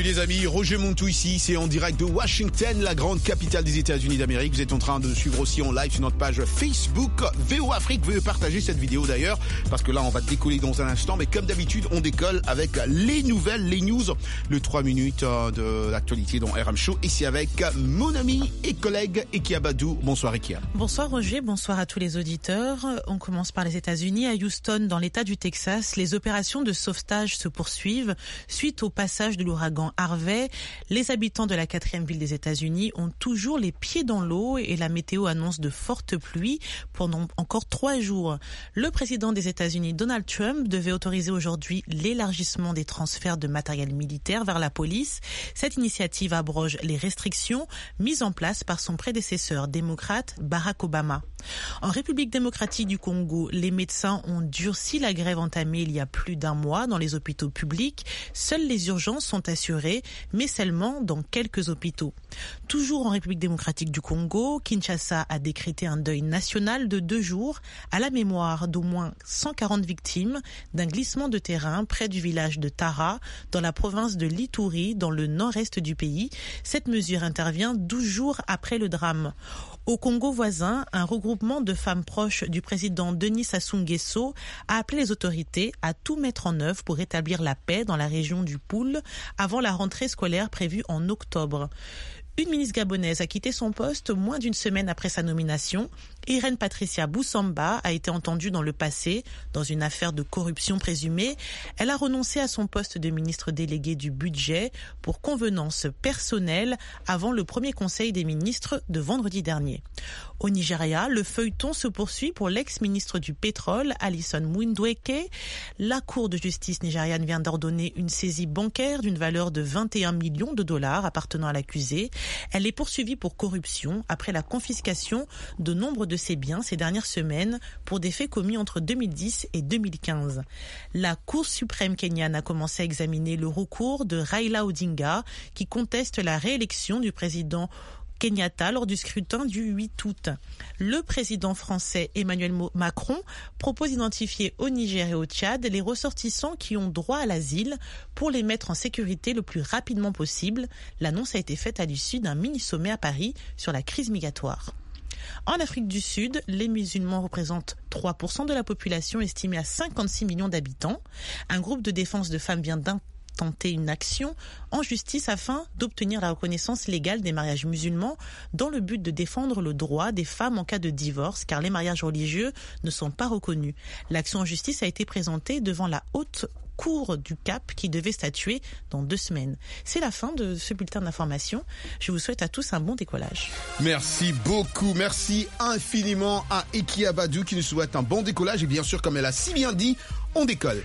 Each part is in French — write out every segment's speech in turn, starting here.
Salut les amis, Roger Montou ici, c'est en direct de Washington, la grande capitale des États-Unis d'Amérique. Vous êtes en train de suivre aussi en live sur notre page Facebook VO Afrique. Veuillez partager cette vidéo d'ailleurs, parce que là on va décoller dans un instant. Mais comme d'habitude, on décolle avec les nouvelles, les news, le 3 minutes de l'actualité dans RM Show. Ici avec mon ami et collègue Ekia Badou. Bonsoir Ekia. Bonsoir Roger, bonsoir à tous les auditeurs. On commence par les États-Unis. À Houston, dans l'État du Texas, les opérations de sauvetage se poursuivent. Suite au passage de l'ouragan Harvey, les habitants de la 4e ville des États-Unis ont toujours les pieds dans l'eau et la météo annonce de fortes pluies pendant encore 3 jours. Le président des États-Unis, Donald Trump, devait autoriser aujourd'hui l'élargissement des transferts de matériel militaire vers la police. Cette initiative abroge les restrictions mises en place par son prédécesseur démocrate Barack Obama. En République démocratique du Congo, les médecins ont durci la grève entamée il y a plus d'1 mois dans les hôpitaux publics. Seules les urgences sont assurées, mais seulement dans quelques hôpitaux. Toujours en République démocratique du Congo, Kinshasa a décrété un deuil national de 2 jours à la mémoire d'au moins 140 victimes d'un glissement de terrain près du village de Tara, dans la province de l'Ituri, dans le nord-est du pays. Cette mesure intervient 12 jours après le drame. Au Congo voisin, un regroupement de femmes proches du président Denis Sassou Nguesso a appelé les autorités à tout mettre en œuvre pour rétablir la paix dans la région du Poul avant la rentrée scolaire prévue en octobre. Une ministre gabonaise a quitté son poste moins d'1 semaine après sa nomination. Irène Patricia Boussamba a été entendue dans le passé dans une affaire de corruption présumée. Elle a renoncé à son poste de ministre délégué du budget pour convenance personnelle avant le premier conseil des ministres de vendredi dernier. Au Nigeria, le feuilleton se poursuit pour l'ex-ministre du pétrole, Alison Mwindweke. La Cour de justice nigériane vient d'ordonner une saisie bancaire d'une valeur de 21 millions de dollars appartenant à l'accusé. Elle est poursuivie pour corruption après la confiscation de nombre de ses biens ces dernières semaines pour des faits commis entre 2010 et 2015. La Cour suprême kenyane a commencé à examiner le recours de Raila Odinga qui conteste la réélection du président Kenyatta lors du scrutin du 8 août. Le président français Emmanuel Macron propose d'identifier au Niger et au Tchad les ressortissants qui ont droit à l'asile pour les mettre en sécurité le plus rapidement possible. L'annonce a été faite à l'issue d'un mini-sommet à Paris sur la crise migratoire. En Afrique du Sud, les musulmans représentent 3% de la population estimée à 56 millions d'habitants. Un groupe de défense de femmes vient tenter une action en justice afin d'obtenir la reconnaissance légale des mariages musulmans dans le but de défendre le droit des femmes en cas de divorce car les mariages religieux ne sont pas reconnus. L'action en justice a été présentée devant la haute cour du Cap qui devait statuer dans 2 semaines. C'est la fin de ce bulletin d'information. Je vous souhaite à tous un bon décollage. Merci beaucoup, merci infiniment à Ekia Badou qui nous souhaite un bon décollage et bien sûr, comme elle a si bien dit, on décolle.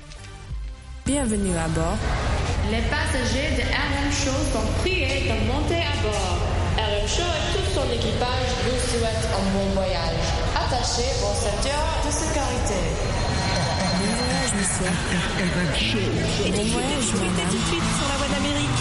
Bienvenue à bord. Les passagers de RM Show sont priés de monter à bord. RM Show et tout son équipage vous souhaitent un bon voyage. Attachez vos ceintures de sécurité. Bon voyage, monsieur. RM Show. Bon voyage, madame. Tout de suite sur la voie d'Amérique.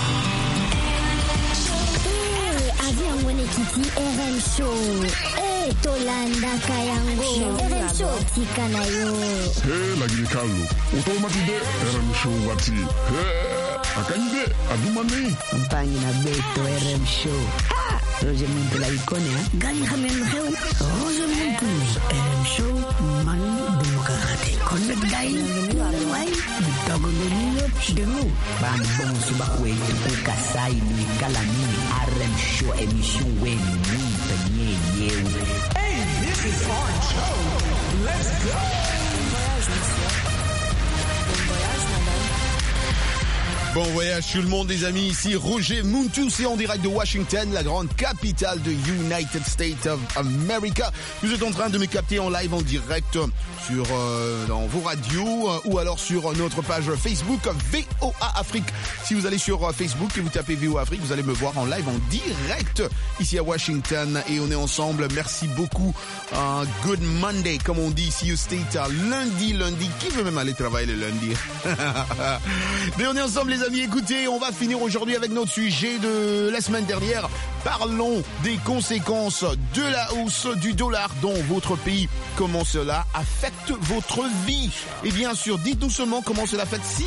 Avion Monekiti RM Show. Tolanda Kayango. RM Show Tikanayo. Lagini Kalu. Automatique RM Show Wati. Akanyide Adumani. Campagne na Beto RM Show. Roger Montou la icône, hein? Gani Hamem Reu. Roger Montou. RM Show Manu Démocratique. Connect Guy. Wai. Dogo Domino. Demu. Bambon Subakwe. Tuku Kasai. Lui Kalamini. RM Show émission Wen. Hey, this is our show. Let's go. Bon voyage, monsieur. Bon voyage, madame. Bon voyage tout le monde les amis, ici Roger Montou, c'est en direct de Washington, la grande capitale de United States of America. Vous êtes en train de me capter en live en direct sur dans vos radios ou alors sur notre page Facebook VOA Afrique. Si vous allez sur Facebook et vous tapez VOA Afrique, vous allez me voir en live en direct ici à Washington et on est ensemble. Merci beaucoup. Good Monday comme on dit ici au State. Lundi. Qui veut même aller travailler le lundi? Mais on est ensemble les amis, écoutez, on va finir aujourd'hui avec notre sujet de la semaine dernière. Parlons des conséquences de la hausse du dollar dans votre pays. Comment cela affecte votre vie? Et bien sûr, dites-nous seulement comment cela affecte si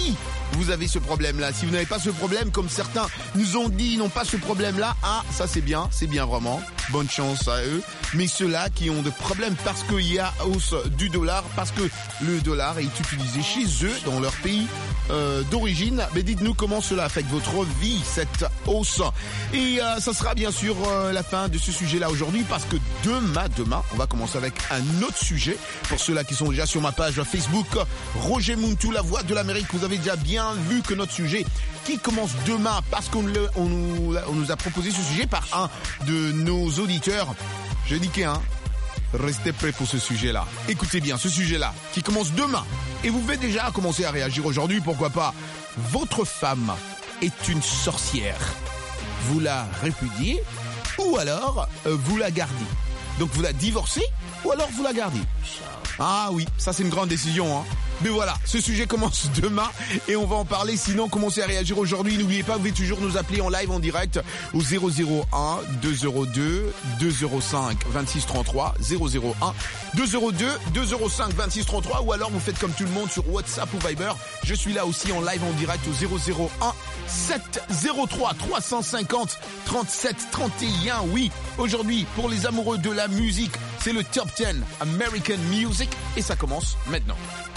vous avez ce problème-là. Si vous n'avez pas ce problème, comme certains nous ont dit, ils n'ont pas ce problème-là, ça c'est bien vraiment. Bonne chance à eux. Mais ceux-là qui ont des problèmes parce qu'il y a hausse du dollar, parce que le dollar est utilisé chez eux, dans leur pays d'origine, mais dites-nous comment cela affecte votre vie, cette hausse. Et ça sera bien sûr la fin de ce sujet-là aujourd'hui, parce que demain, on va commencer avec un autre sujet. Pour ceux-là qui sont déjà sur ma page Facebook, Roger Muntu, la voix de l'Amérique, vous avez déjà bien vu que notre sujet qui commence demain, parce qu'on nous a proposé ce sujet par un de nos auditeurs. Je dis qu'un. Restez prêts pour ce sujet-là. Écoutez bien, ce sujet-là, qui commence demain. Et vous pouvez déjà commencer à réagir aujourd'hui, pourquoi pas. Votre femme est une sorcière. Vous la répudiez ou alors vous la gardez. Donc vous la divorcez ou alors vous la gardez. Ah oui, ça c'est une grande décision, hein. Mais voilà, ce sujet commence demain et on va en parler. Sinon, commencez à réagir aujourd'hui. N'oubliez pas, vous pouvez toujours nous appeler en live, en direct au 001 202 205 2633 001 202 205 2633 ou alors vous faites comme tout le monde sur WhatsApp ou Viber. Je suis là aussi en live, en direct au 001 703 350 37 31. Oui, aujourd'hui, pour les amoureux de la musique, c'est le Top 10 American Music et ça commence maintenant.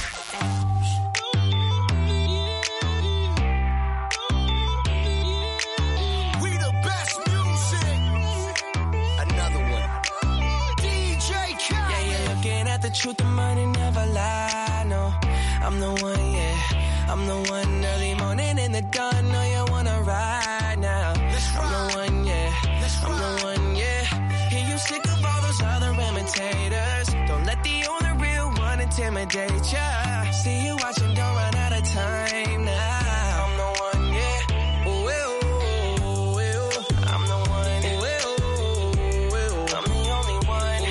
Truth, the money never lie, no. I'm the one, yeah. I'm the one early morning in the dawn. No, you wanna ride now. I'm the one, yeah. I'm the one, yeah. Hear you sick of all those other imitators. Don't let the only real one intimidate ya. See you watching, don't run out of time now. I'm the one, yeah. Ooh, ooh, ooh, ooh. I'm the one, ooh, ooh, ooh. I'm the only one,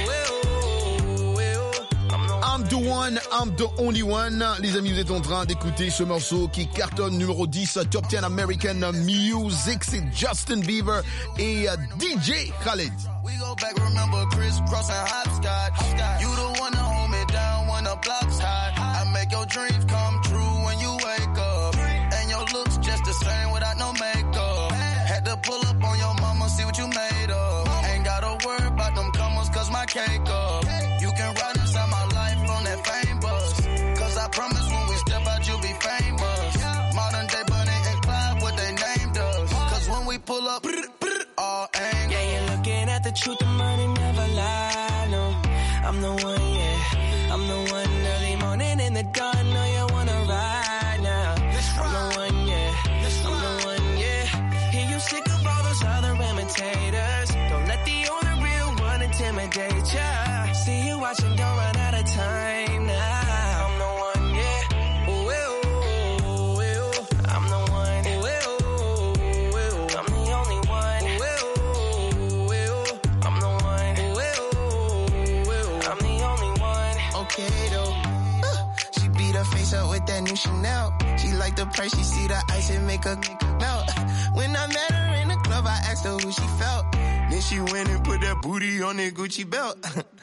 ooh, ooh, ooh. I'm the one, I'm the only one. Les amis, vous êtes en train d'écouter ce morceau qui cartonne numéro 10, Top 10 American Music. C'est Justin Bieber et DJ Khaled. We go back, remember Chris Cross and Hopscotch. You the one to hold me down when the block's hot. I make your dreams come true when you wake up. And your looks just the same without no makeup. Had to pull up on your mama, see what you made of. Ain't gotta worry about them comers, cause my cake up. You can ride inside my life on that fame bus. Cause I promise when we step out, you'll be famous. Modern day Bonnie and Clyde, what they named us. Cause when we pull up, all angles. Yeah, you're looking at the truth, the money never lie, no. I'm the one, yeah. I'm the one early morning in the dawn. No, you wanna ride now. I'm the one, yeah. I'm the one, yeah. Hear you sick of all those other imitators. Don't let the only real one intimidate ya. See you watching, don't run out of time now. I'm the one, yeah. Ooh, ooh, ooh, ooh. I'm the one, ooh, ooh, ooh. I'm the only one, ooh, ooh, ooh. I'm the one, ooh, ooh, ooh. I'm the only one. Okay though, she beat her face up with that new Chanel. She like the price, she see the ice and make her melt. When I met her in the club, I asked her who she felt. Then she went and put that booty on that Gucci belt.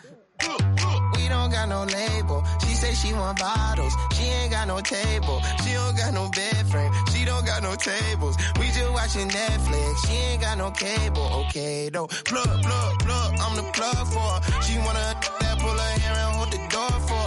We don't got no label. She say she want bottles. She ain't got no table. She don't got no bed frame. She don't got no tables. We just watching Netflix. She ain't got no cable. Okay though. Plug. I'm the plug for her. She wanna that pull her hair and hold the door for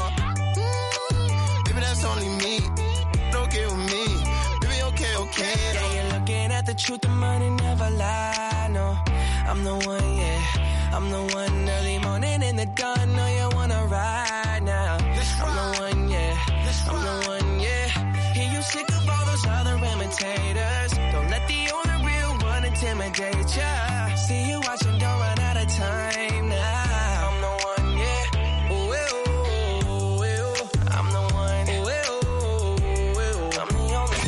her. Baby, that's only me. Okay with me. Baby, okay. Yeah, you're looking at the truth, the money never lie, no. I'm the one, yeah. I'm the one early morning in the dawn. No, you wanna ride now. I'm the one, yeah. I'm the one, yeah. Hear you sick of all those other imitators. Don't let the only real one intimidate ya. See you watching, don't run out of time now. I'm the one, yeah. Ooh, ooh, ooh, ooh. I'm the one, ooh, ooh, ooh. I'm the only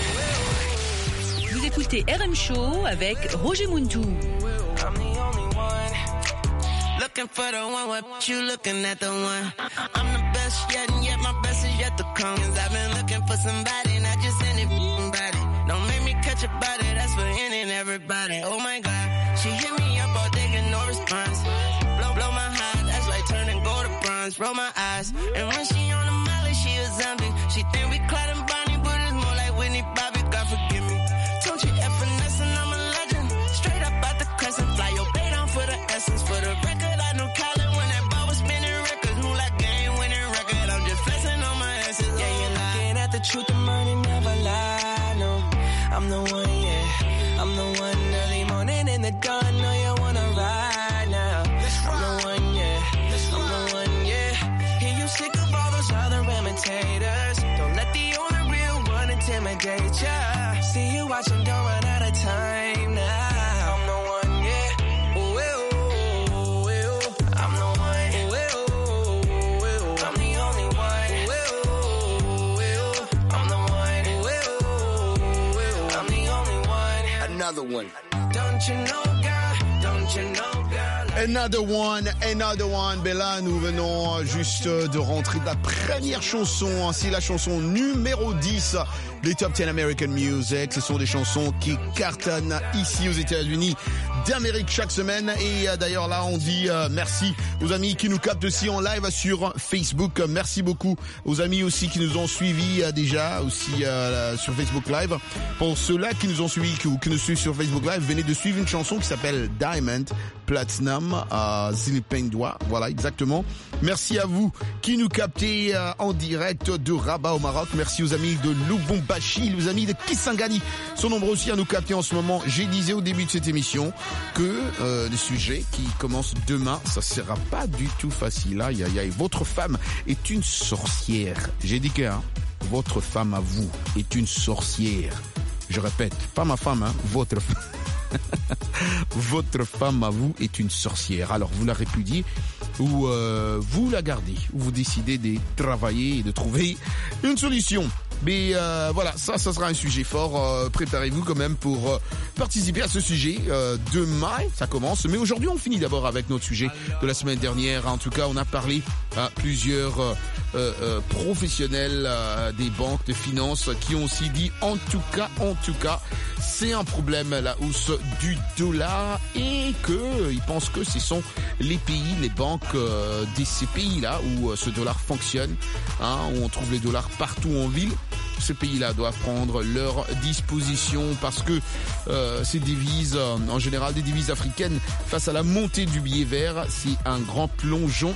one. Vous écoutez RM Show avec Roger Muntu. I'm the only one. Looking for the one, what you looking at the one? I'm the best yet, and yet my best is yet to come. Cause I've been looking for somebody, not just anybody. Don't make me catch a body, that's for any and everybody. Oh my God, she hit me up all day, get no response. Blow my heart, that's like turning gold to bronze. Roll my eyes, and when she on the molly, she a zombie. She think we Clyde and Bonnie, but it's more like Whitney another one. Don't you know, girl? Don't you know, girl? Another one. Ben là, nous venons juste de rentrer de la première chanson. C'est la chanson numéro 10 des Top 10 American Music. Ce sont des chansons qui cartonnent ici aux États-Unis d'Amérique chaque semaine. Et d'ailleurs là, on dit merci aux amis qui nous captent aussi en live sur Facebook. Merci beaucoup aux amis aussi qui nous ont suivis déjà aussi sur Facebook Live. Pour ceux-là qui nous ont suivis, qui nous suivent sur Facebook Live, venez de suivre une chanson qui s'appelle Diamond Platinum Zilipendwa. Voilà, exactement. Merci à vous qui nous captez en direct de Rabat au Maroc. Merci aux amis de Lubumbashi, aux amis de Kisangani sont nombreux aussi à nous capter en ce moment. J'ai disais au début de cette émission que le sujet qui commence demain, ça sera pas du tout facile. Aïe, aïe, aïe. Votre femme est une sorcière. J'ai dit que votre femme à vous est une sorcière. Je répète, pas ma femme, votre femme. Votre femme à vous est une sorcière. Alors vous la répudiez ou vous la gardez, ou vous décidez de travailler et de trouver une solution. Mais voilà, ça sera un sujet fort. Préparez-vous quand même pour participer à ce sujet. Demain, ça commence. Mais aujourd'hui, on finit d'abord avec notre sujet de la semaine dernière. En tout cas, on a parlé à plusieurs professionnels des banques, des finances, qui ont aussi dit, en tout cas, c'est un problème, la hausse du dollar, et qu'ils pensent que ce sont les pays, les banques de ces pays-là où ce dollar fonctionne, où on trouve les dollars partout en ville. Ces pays-là doivent prendre leurs dispositions parce que ces devises, en général des devises africaines, face à la montée du billet vert, c'est un grand plongeon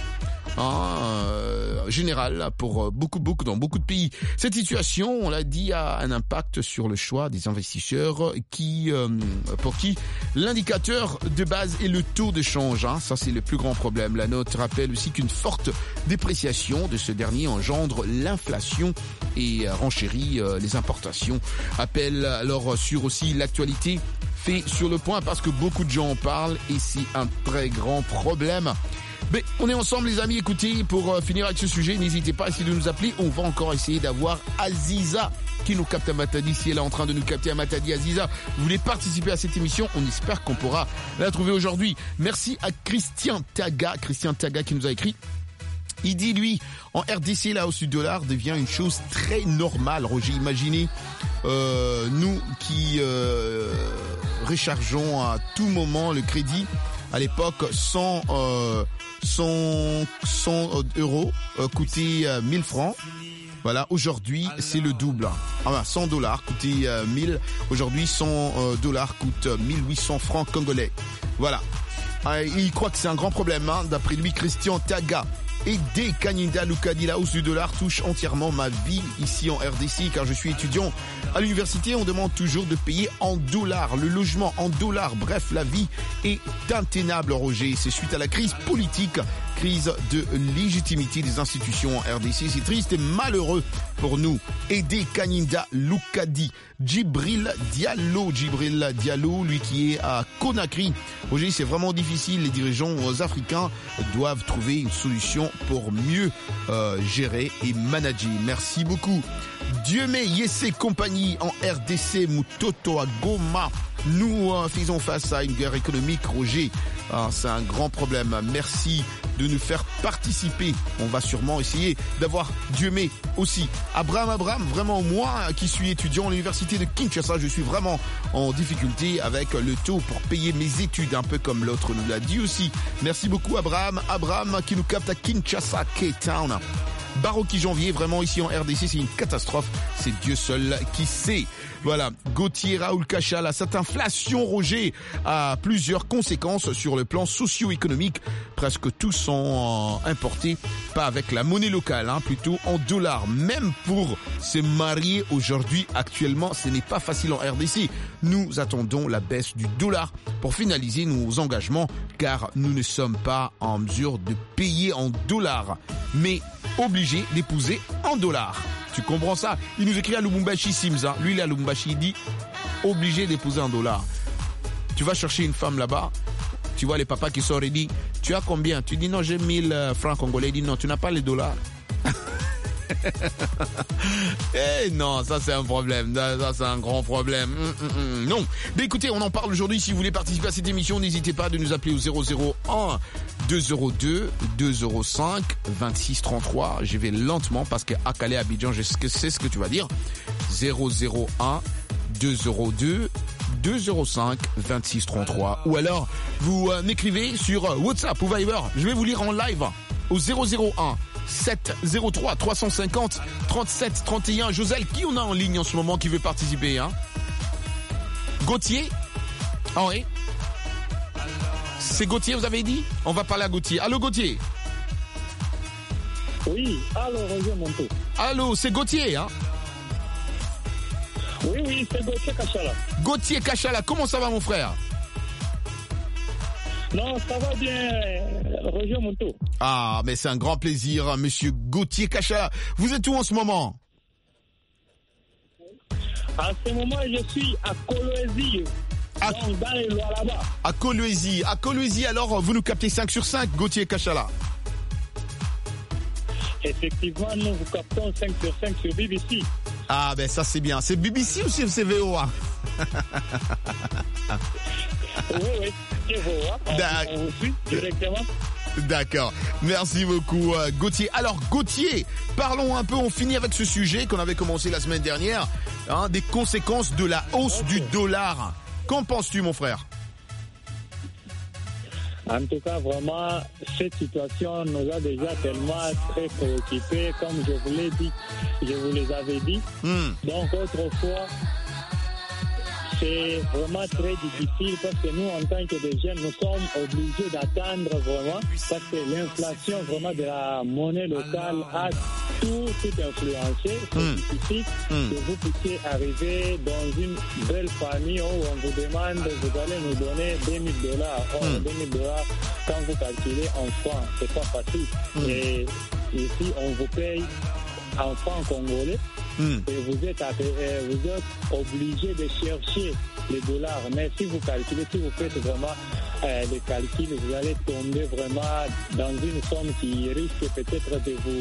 général pour dans beaucoup de pays. Cette situation, on l'a dit, a un impact sur le choix des investisseurs pour qui l'indicateur de base est le taux de change. Ça, c'est le plus grand problème. La note rappelle aussi qu'une forte dépréciation de ce dernier engendre l'inflation et renchérit les importations. Appel alors sur aussi l'actualité fait sur le point parce que beaucoup de gens en parlent et c'est un très grand problème. Mais on est ensemble les amis, écoutez, pour finir avec ce sujet, n'hésitez pas à essayer de nous appeler, on va encore essayer d'avoir Aziza qui nous capte à Matadi, si elle est en train de nous capter à Matadi. Aziza, vous voulez participer à cette émission, on espère qu'on pourra la trouver aujourd'hui. Merci à Christian Taga qui nous a écrit. Il dit, lui, en RDC, la hausse du dollar devient une chose très normale. Roger, imaginez, nous qui rechargeons à tout moment le crédit, à l'époque, 100 euros coûtait 1000 francs. Voilà, aujourd'hui, c'est le double. 100 dollars coûtait 1000. Aujourd'hui, 100 dollars coûte 1800 francs congolais. Voilà. Il croit que c'est un grand problème, d'après lui, Christian Taga. Et dès Kanyinda Lukadi, la hausse du dollar touche entièrement ma vie ici en RDC, car je suis étudiant à l'université. On demande toujours de payer en dollars, le logement en dollars. Bref, la vie est intenable, Roger. C'est suite à la crise politique, crise de légitimité des institutions en RDC. C'est triste et malheureux pour nous. Aider Kanyinda Lukadi, Djibril Diallo, lui qui est à Conakry. Roger, c'est vraiment difficile. Les dirigeants africains doivent trouver une solution pour mieux gérer et manager. Merci beaucoup. Dieume Yessé compagnie en RDC, Mutoto à Goma. Nous faisons face à une guerre économique, Roger. C'est un grand problème. Merci de nous faire participer. On va sûrement essayer d'avoir Dieume aussi. Abraham, vraiment moi qui suis étudiant à l'université de Kinshasa, je suis vraiment en difficulté avec le taux pour payer mes études, un peu comme l'autre nous l'a dit aussi. Merci beaucoup Abraham qui nous capte à Kinshasa, Cape Town. Baroki janvier, vraiment ici en RDC, c'est une catastrophe. C'est Dieu seul qui sait. Voilà, Gauthier Raoul Kachala, cette inflation, Roger, a plusieurs conséquences sur le plan socio-économique. Presque tous sont importés, pas avec la monnaie locale, plutôt en dollars. Même pour se marier aujourd'hui, actuellement, ce n'est pas facile en RDC. Nous attendons la baisse du dollar pour finaliser nos engagements, car nous ne sommes pas en mesure de payer en dollars, mais obligés d'épouser en dollars. Tu comprends ça? Il nous écrit à Lubumbashi Simza. Lui, il est à Lubumbashi, il dit obligé d'épouser en dollars. Tu vas chercher une femme là-bas, tu vois les papas qui sortent et disent tu as combien? Tu dis non, j'ai 1000 francs congolais. Il dit non, tu n'as pas les dollars. Eh non, ça c'est un problème. Ça c'est un grand problème. Non. Mais écoutez, on en parle aujourd'hui. Si vous voulez participer à cette émission, n'hésitez pas de nous appeler au 001 202 205 26 33. Je vais lentement parce qu'à Calais, Abidjan, je sais ce que tu vas dire. 001 202 205 26 33. Ou alors, vous m'écrivez sur WhatsApp ou Viber. Je vais vous lire en live au 001 703 350 37 31. Joselle, qui on a en ligne en ce moment qui veut participer, hein? Gauthier? Ah oui. C'est Gauthier, vous avez dit? On va parler à Gauthier. Allô, Gauthier? Oui, allô, Roger Monteau. Allô, c'est Gauthier, hein? Oui, c'est Gauthier Kachala. Gauthier Kachala, comment ça va, mon frère? Non, ça va bien, Roger Monteau. Ah, mais c'est un grand plaisir, monsieur Gauthier Kachala. Vous êtes où en ce moment? À ce moment, je suis à Kolwezi, donc dans les lois là-bas. À Kolwezi. À Kolwezi, alors, vous nous captez 5 sur 5, Gauthier Kachala? Effectivement, nous vous captons 5 sur 5 sur BBC. Ah, ben ça c'est bien. C'est BBC ou c'est VOA? Oui, c'est VOA. On vous suit directement. D'accord. Merci beaucoup, Gauthier. Alors, Gauthier, parlons un peu, on finit avec ce sujet qu'on avait commencé la semaine dernière, hein, des conséquences de la hausse du dollar. Qu'en penses-tu, mon frère? En tout cas, vraiment, cette situation nous a déjà tellement très préoccupés, comme je vous l'ai dit, je vous les avais dit. Donc, autrefois, c'est vraiment très difficile parce que nous, en tant que des jeunes, nous sommes obligés d'attendre vraiment parce que l'inflation vraiment de la monnaie locale a tout influencé. C'est difficile que vous puissiez arriver dans une belle famille où on vous demande, vous allez nous donner $2,000. Or, $2,000, quand vous calculez en francs, c'est pas facile. Et ici, on vous paye en francs congolais. Et vous êtes obligé de chercher les dollars. Mais si vous calculez, si vous faites vraiment les calculs, vous allez tomber vraiment dans une somme qui risque peut-être de vous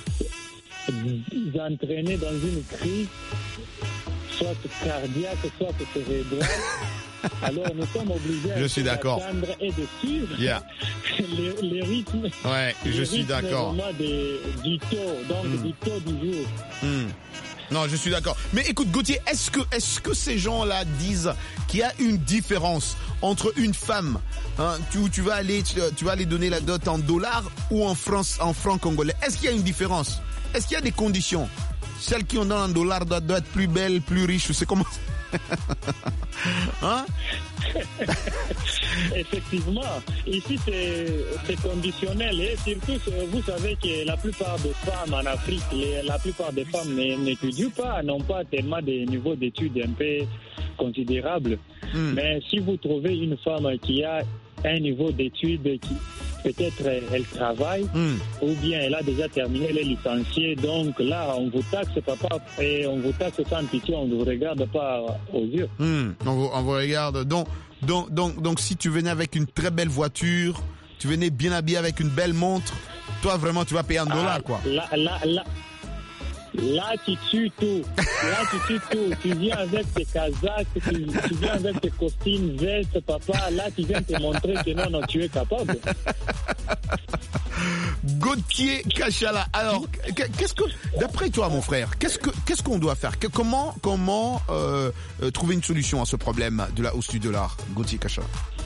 entraîner dans une crise, soit cardiaque, soit cérébrale. Alors nous sommes obligés d'attendre et de suivre les rythmes. Ouais, je suis d'accord. Du taux, donc du taux du jour. Non, je suis d'accord. Mais écoute, Gauthier, est-ce que ces gens-là disent qu'il y a une différence entre une femme, hein, tu vas aller donner la dot en dollars ou en francs congolais? Est-ce qu'il y a une différence? Est-ce qu'il y a des conditions? Celle qui en donne en dollars doit être plus belle, plus riche, ou c'est comment? Hein? Effectivement, ici c'est conditionnel et surtout vous savez que la plupart des femmes en Afrique, la plupart des femmes n'étudient pas, n'ont pas tellement des niveaux d'études un peu considérables. Mais si vous trouvez une femme qui a un niveau d'études qui peut-être elle travaille ou bien elle a déjà terminé, elle est licenciée, donc là on vous taxe papa et on vous taxe sans pitié, on ne vous regarde pas aux yeux. On vous regarde. Donc si tu venais avec une très belle voiture, tu venais bien habillé avec une belle montre, toi vraiment tu vas payer en dollars quoi. Là, tu tues tout. Tu viens avec tes casaques, tu viens avec tes costumes, vestes, papa. Là, tu viens te montrer que non, tu es capable. Gauthier Kachala. Alors, qu'est-ce que, d'après toi, mon frère, qu'est-ce qu'on doit faire? Comment trouver une solution à ce problème de la hausse du dollar, Gauthier Kachala?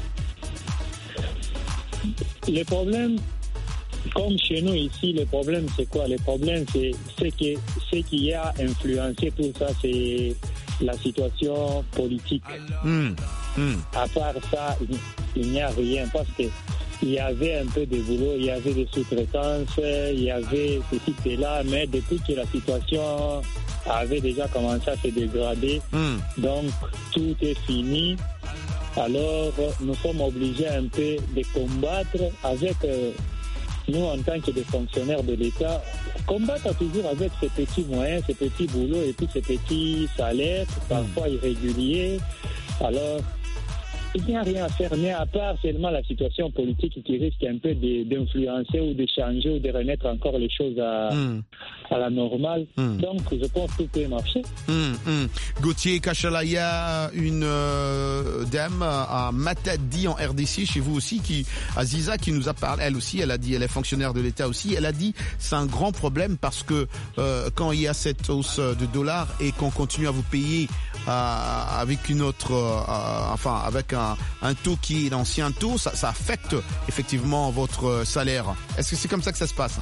Le problème, comme chez nous ici, le problème c'est quoi? Le problème c'est que ce qui a influencé tout ça, c'est la situation politique. À part ça, il n'y a rien parce que il y avait un peu de boulot, il y avait des sous-traitances, il y avait ceci et là, mais depuis que la situation avait déjà commencé à se dégrader, donc tout est fini. Alors nous sommes obligés un peu de combattre avec nous, en tant que des fonctionnaires de l'État, combattre toujours avec ces petits moyens, ces petits boulots et puis ces petits salaires, parfois irréguliers. Alors, il n'y a rien à faire, mais à part seulement la situation politique qui risque un peu d'influencer ou de changer ou de remettre encore les choses à la normale. Donc, je pense que tout peut marcher. Gauthier Kachala, il y a une dame à Matadi en RDC, chez vous aussi, Aziza, qui nous a parlé. Elle aussi, elle a dit, elle est fonctionnaire de l'État aussi. Elle a dit, c'est un grand problème parce que quand il y a cette hausse de dollars et qu'on continue à vous payer avec une autre, avec un taux qui est l'ancien taux, ça affecte effectivement votre salaire. Est-ce que c'est comme ça que ça se passe?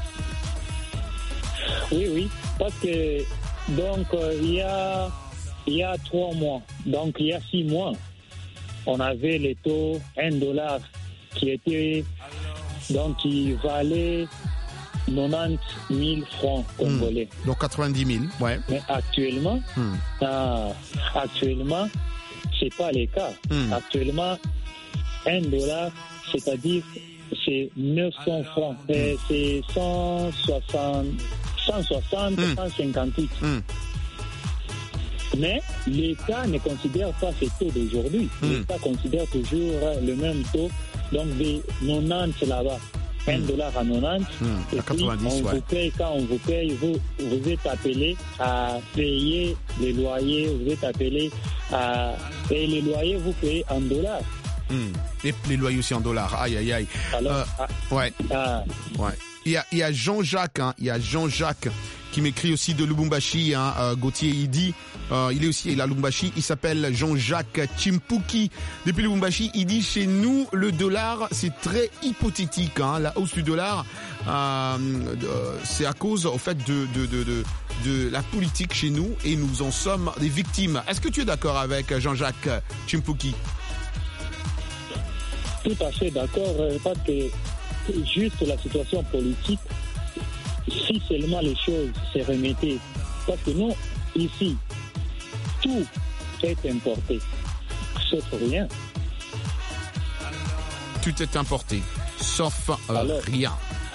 Oui, parce que donc il y a 3 mois, donc il y a 6 mois, on avait les taux $1 qui valait 90 000 francs congolais. Donc 90 000, ouais. Mais actuellement, c'est pas le cas. Actuellement, $1, c'est-à-dire c'est 900 francs. C'est 160, 158. Mais l'État ne considère pas ces taux d'aujourd'hui. L'État considère toujours le même taux, donc des 90 là-bas. $1 à 90. Et puis, 90, vous paye, quand on vous paye, vous êtes appelé à payer les loyers, vous êtes appelé à... Et les loyers, vous payez en dollars. Et les loyers aussi en dollars. Aïe, aïe, aïe. Alors, ouais. Il y a Jean-Jacques, qui m'écrit aussi de Lubumbashi, Gauthier, il dit, il est aussi à Lubumbashi, il s'appelle Jean-Jacques Chimpuki. Depuis Lubumbashi, il dit, chez nous, le dollar, c'est très hypothétique, la hausse du dollar, c'est à cause, au fait, de la politique chez nous, et nous en sommes des victimes. Est-ce que tu es d'accord avec Jean-Jacques Chimpuki? Tout à fait d'accord, parce que juste la situation politique, si seulement les choses se remettaient, parce que nous, ici, tout est importé, sauf rien. Tout est importé, sauf rien.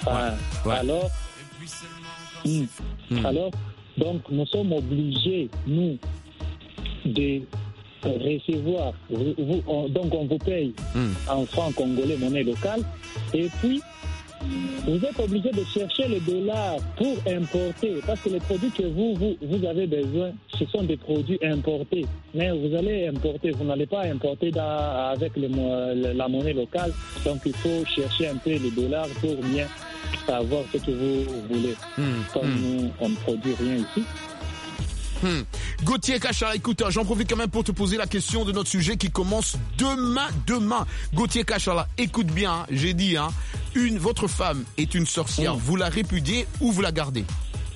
Alors, donc nous sommes obligés, nous, de recevoir, donc on vous paye en francs congolais, monnaie locale, et puis vous êtes obligé de chercher le dollar pour importer, parce que les produits que vous avez besoin, ce sont des produits importés. Mais vous allez importer, vous n'allez pas importer avec la monnaie locale. Donc il faut chercher un peu le dollar pour bien savoir ce que vous voulez. Comme nous, on ne produit rien ici. Gauthier Kachala, écoute, j'en profite quand même pour te poser la question de notre sujet qui commence demain. Gauthier Kachala, écoute bien, j'ai dit, votre femme est une sorcière, vous la répudiez ou vous la gardez?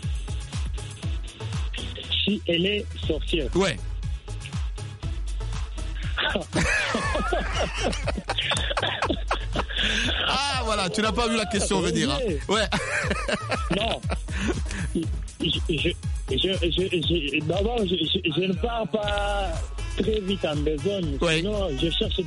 Si elle est sorcière. Ouais. Ah voilà, tu n'as pas vu la question venir. Ouais. Non. D'abord, je ne pars pas très vite en besogne. Ouais. Sinon, je cherche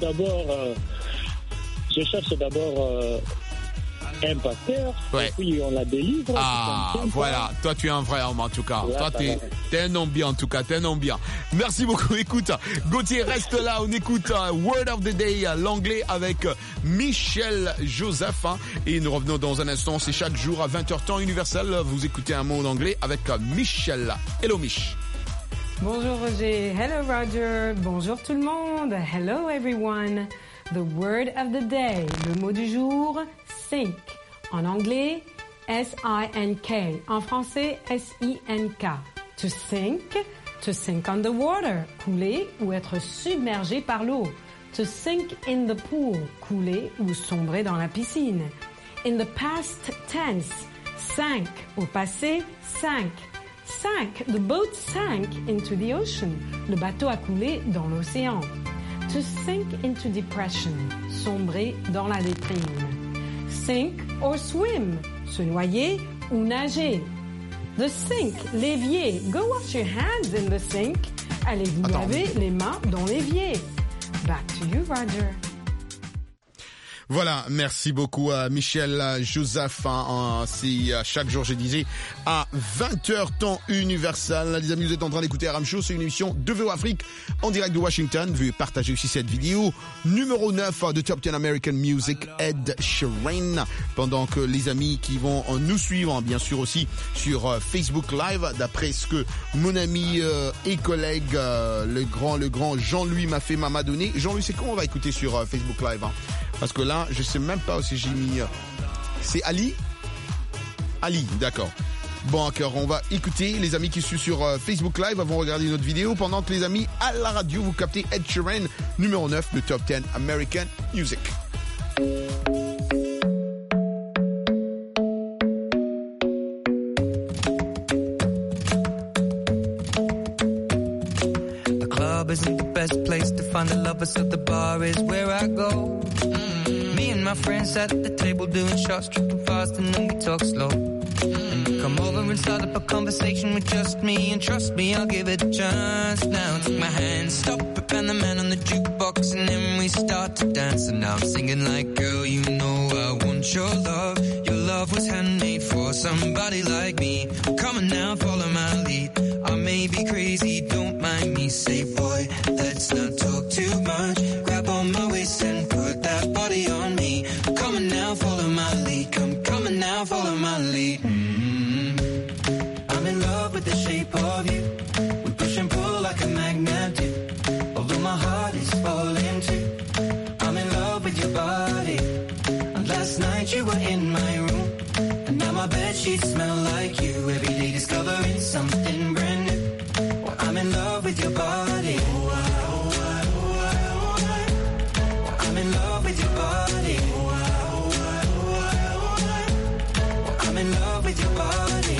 d'abord un pasteur, et puis on la délivre. Ah, voilà. Toi, tu es un vrai homme, en tout cas. Toi, t'es un homme bien, en tout cas. T'es un homme bien. Merci beaucoup. Écoute, Gauthier, reste là. On écoute Word of the Day, l'anglais, avec Michel Joseph. Et nous revenons dans un instant. C'est chaque jour à 20h temps universel. Vous écoutez un mot d'anglais avec Michel. Hello, Mich. Bonjour, Roger. Hello, Roger. Bonjour, tout le monde. Hello, everyone. The word of the day. Le mot du jour, sink. En anglais, S-I-N-K. En français, S-I-N-K. To sink on the water. Couler ou être submergé par l'eau. To sink in the pool. Couler ou sombrer dans la piscine. In the past tense, sank. Au passé, sank. Sank. The boat sank into the ocean. Le bateau a coulé dans l'océan. To sink into depression. Sombrer dans la déprime. Sink or swim. Se noyer ou nager. The sink, l'évier. Go wash your hands in the sink. Allez vous laver les mains dans l'évier. Back to you, Roger. Voilà, merci beaucoup à Michel Joseph. C'est chaque jour, je disais, à 20h temps universel. Les amis, vous êtes en train d'écouter RM Show. C'est une émission de VO Afrique en direct de Washington. Veuillez partager aussi cette vidéo. Numéro 9 de Top 10 American Music, Ed Sheeran. Pendant que les amis qui vont nous suivre, bien sûr aussi sur Facebook Live, d'après ce que mon ami et collègue, le grand Jean-Louis m'a donné. Jean-Louis, c'est comment on va écouter sur Facebook Live, hein? Parce que là, je sais même pas si j'ai mis... C'est Ali, d'accord. Bon, d'accord, on va écouter. Les amis qui sont sur Facebook Live vont regarder notre vidéo pendant que les amis à la radio, vous captez Ed Sheeran, numéro 9 de Top 10 American Music. The club isn't the best place to find the lovers, so the bar is where I go. Me and my friends at the table doing shots, tripping fast, and then we talk slow. And you come over and start up a conversation with just me, and trust me, I'll give it a chance. Now take my hand, stop it, and the man on the jukebox, and then we start to dance. And now I'm singing like, girl, you know I want your love. Your love was handmade for somebody like me. Come on now, follow my lead. I may be crazy, don't mind me. Say, boy, let's not talk too much. Grab on my waist and put that body on me. Come on now, follow my lead. Come on now, follow my lead. I'm in love with the shape of you. We push and pull like a magnet do. Although my heart is falling too. I'm in love with your body. And last night you were in my room. And now my bedsheets smell like you. Every day discovering something brand new. Well, I'm in love with your body. I'm in love with your body. I'm in love with your body.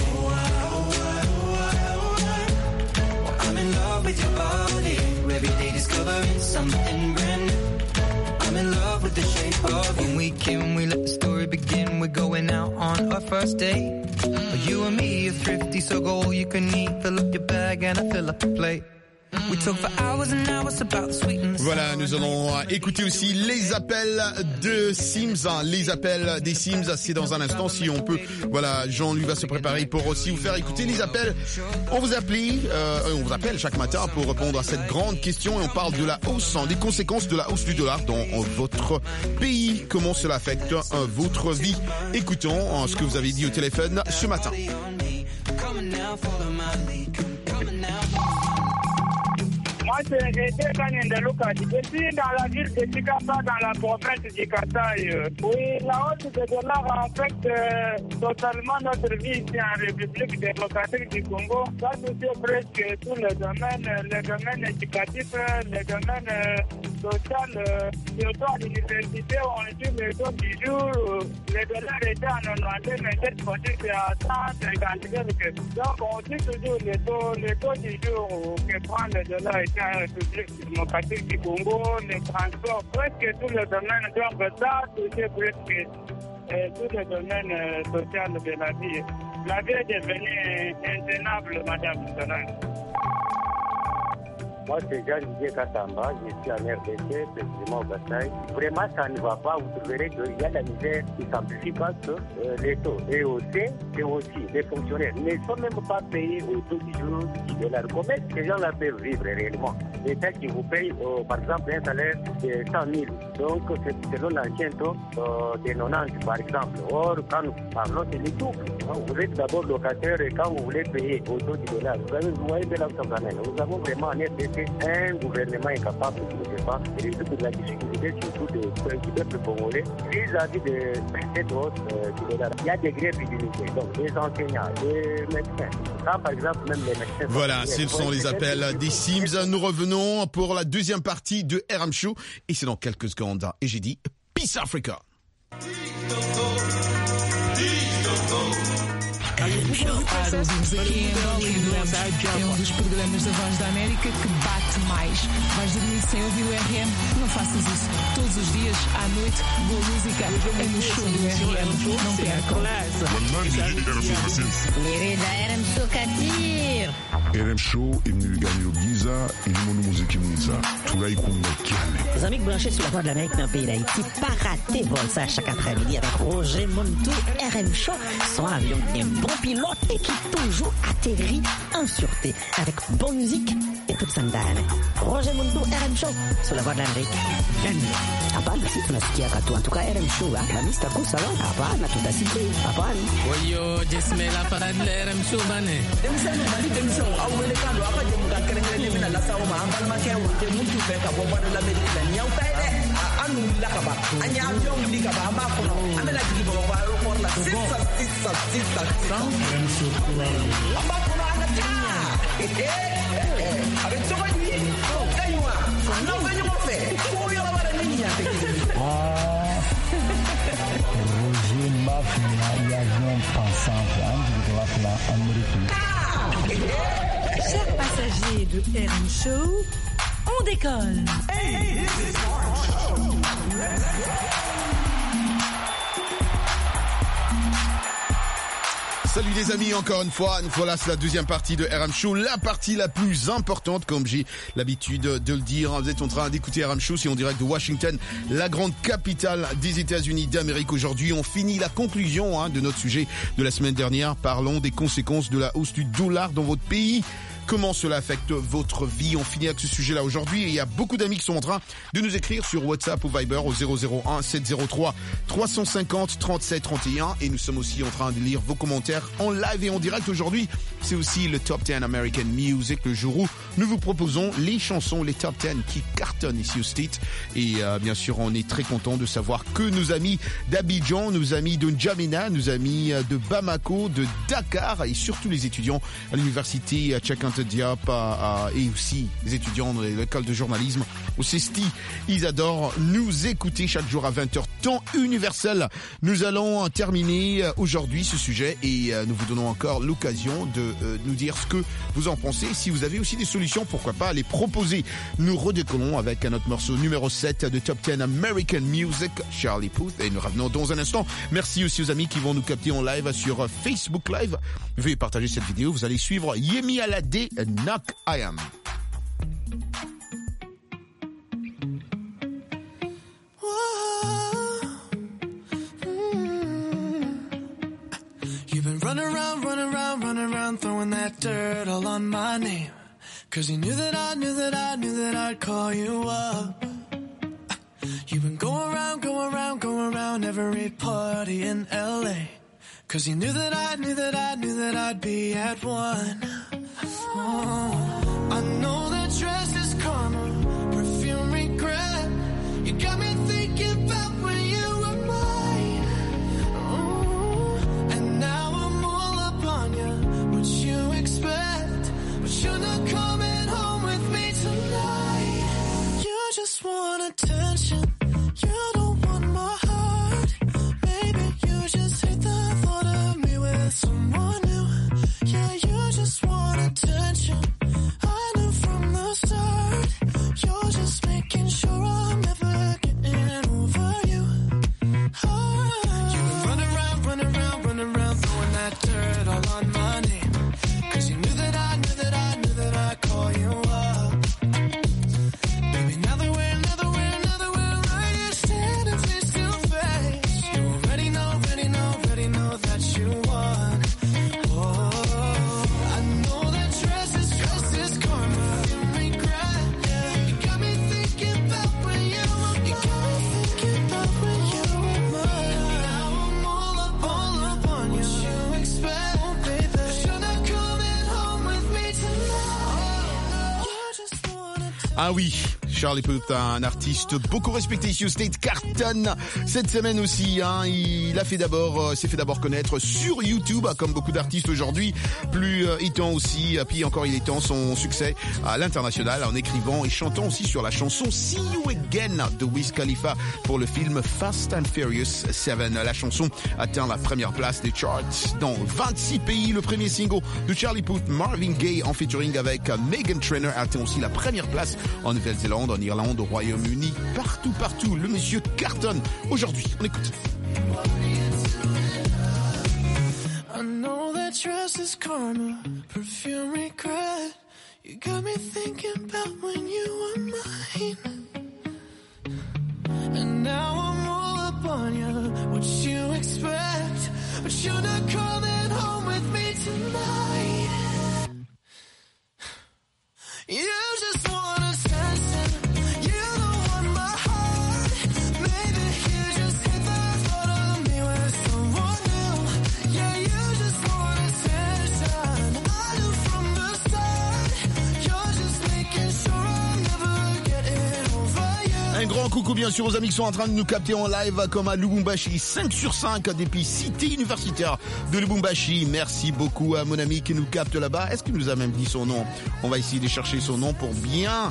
I'm in love with your body. Every day discovering something brand new. I'm in love with the shape of you. When we came, we let the story begin. We're going out on our first date. You and me are thrifty, so go all you can eat. Fill up your bag and I fill up the plate. We talk for hours and hours about the sweetness. Voilà, nous allons écouter aussi les appels de Sims. Les appels des Sims, c'est dans un instant. Si on peut, voilà, Jean-Louis va se préparer pour aussi vous faire écouter les appels. On vous appelle chaque matin pour répondre à cette grande question et on parle de la hausse, des conséquences de la hausse du dollar dans votre pays. Comment cela affecte votre vie? Écoutons ce que vous avez dit au téléphone ce matin. Moi, c'est Ede Kanyendeluka. Je suis dans la ville de Chikapa, dans la province du Kasaï. Oui, la hausse de dollars affecte totalement notre vie ici en République démocratique du Congo. Ça touche presque tous les domaines éducatifs, les domaines sociaux. Surtout à l'université, on dit le taux du jour, les dollars étaient à 90, mais cette fois-ci c'est à 150. Donc on dit toujours le taux du jour que prend le dollar en République démocratique du Congo, les transports, presque tous les domaines. Donc ça touche presque tous les domaines sociaux de la vie. La vie est devenue intenable, Madame Solange. Moi, c'est Jean-Didier Katamba, je suis en RDC, précisément au Kasaï. Vraiment, ça ne va pas. Vous trouverez qu'il y a la misère qui s'amplifie parce que les taux EOC et aussi les fonctionnaires ne sont même pas payés au taux du jour de la commerce. Ces gens-là peuvent vivre réellement. L'État qui vous paye, par exemple, un salaire de 100 000. Donc, c'est selon l'ancien taux de 90, par exemple. Or, quand nous parlons, c'est le double. Vous êtes d'abord locataire et quand vous voulez payer au taux du dollar, vous voyez de là où ça vous amène. Nous avons vraiment en RDC un gouvernement incapable de ne pas résoudre la difficulté surtout du peuple congolais vis-à-vis de cette hausse du dollar. Il y a des grèves illimitées, donc les enseignants, les médecins, quand par exemple même les médecins... Voilà, ce sont les appels des Sims. Nous revenons pour la deuxième partie de RM Show et c'est dans quelques secondes. Et j'ai dit Peace Africa. RM Show. Nós ouvimos aqui em Bollywood. É um dos programas da Voz da América que bate mais. Vais dormir sem ouvir o RM? Não faças isso. Todos os dias, à noite, boa música é no show do RM. Não percam. Querida RM Show Katir. RM Show est venu gagner au Giza et le monde musique Giza. Tout là, il compte le Les amis branchés sur la Voix de l'Amérique dans le pays d'Haïti, pas rater vol ça chaque après-midi avec Roger Montou, RM Show, son avion qui est un bon pilote et qui toujours atterrit en sûreté avec bonne musique et toute sa dame. Roger Montou, RM Show, sur la Voix de l'Amérique. Hapana, si tunasikia katu. En tout cas, RM Show, la mista kusa wa. Hapana, tutasikia. Hapana. Wayo, jesmela para de RM Show bane. Demisano mali demisano awele kando akaje mudakerengere mina lasawo ma ambal ma kewu te muntu fe ka bo bana la medina nyaw tayde anu lakaba anya avion likaba amba kono amela jigi bo ba aéroport la sisa amba kono ana ta avec so many kaywa no venyo mo fe ko yo la bara nini ya te Roger Mafia et avion pensant de la Amérique. Chers passagers de RM Show, on décolle. Hey, this is RM Show. Let's go. Salut les amis, encore une fois, voilà, c'est la deuxième partie de RM Show, la partie la plus importante, comme j'ai l'habitude de le dire. Vous êtes en train d'écouter RM Show, c'est en direct de Washington, la grande capitale des États-Unis d'Amérique. Aujourd'hui, on finit la conclusion de notre sujet de la semaine dernière. Parlons des conséquences de la hausse du dollar dans votre pays. Comment cela affecte votre vie? On finit avec ce sujet-là aujourd'hui et il y a beaucoup d'amis qui sont en train de nous écrire sur WhatsApp ou Viber au 001 703 350 37 31 et nous sommes aussi en train de lire vos commentaires en live et en direct aujourd'hui. C'est aussi le Top 10 American Music, le jour où nous vous proposons les chansons, les Top 10 qui cartonnent ici au State. Et bien sûr, on est très content de savoir que nos amis d'Abidjan, nos amis de N'Djamena, nos amis de Bamako, de Dakar et surtout les étudiants à l'université Cheikh Anta Diop et aussi les étudiants dans l'école de journalisme au CESTI, ils adorent nous écouter chaque jour à 20h, temps universel. Nous allons terminer aujourd'hui ce sujet et nous vous donnons encore l'occasion de nous dire ce que vous en pensez. Si vous avez aussi des solutions, pourquoi pas les proposer. Nous redécollons avec un autre morceau numéro 7 de Top 10 American Music, Charlie Puth, et nous revenons dans un instant. Merci aussi aux amis qui vont nous capter en live sur Facebook Live. Veuillez partager cette vidéo, vous allez suivre Yemi Alade, Knock I Am. You've been running around, throwing that dirt all on my name. 'Cause you knew that I'd call you up. You've been going around every party in LA. 'Cause you knew that I'd be at one. Oh, I know that dress is karma, perfume regret. You got me thinking about when you were mine. Oh, and now I'm all up on you. What you expect? But you're not coming home with me tonight. You just want attention. You don't want my heart. Maybe you just hate the thought of me with someone new. Yeah, you just want attention. I knew from the start. You're just making sure I'm never getting over you. Oh. You've been running around, throwing that dirt all on my name. 'Cause you knew that I'd call you up. Baby, now that we're right here standing face to face. You already know that you won. Oh, I know that dress is karma, you regret. Yeah, you got me thinking about when you were mine. Now I'm all up on you. What you expect? Oh, baby, but you're not coming home with me tonight. You just wanna. Ah oui, Charlie Puth, un artiste beaucoup respecté ici au State, cartonne cette semaine aussi. Il s'est fait d'abord connaître sur YouTube, comme beaucoup d'artistes aujourd'hui. Plus étant aussi, puis encore il étend son succès à l'international en écrivant et chantant aussi sur la chanson See You Again de Wiz Khalifa pour le film Fast and Furious 7. La chanson atteint la première place des charts dans 26 pays. Le premier single de Charlie Puth, Marvin Gaye, en featuring avec Meghan Trainor, atteint aussi la première place en Nouvelle-Zélande, en Irlande, au Royaume-Uni, partout. Le monsieur cartonne. Aujourd'hui, on écoute. I know that trust is karma, perfume regret. You got me thinking about when you were mine. And now I'm all up on you, what you expect. But you're not coming home with me tonight. You just want attention. You don't want my heart. Maybe you just hit the thought of me with someone new. Yeah, you just want attention. I knew from the start. You're just making sure I'm never getting over you. Un grand coucou bien sûr aux amis qui sont en train de nous capter en live comme à Lubumbashi, 5 sur 5 depuis cité universitaire de Lubumbashi. Merci beaucoup à mon ami qui nous capte là-bas. Est-ce qu'il nous a même dit son nom? On va essayer de chercher son nom pour bien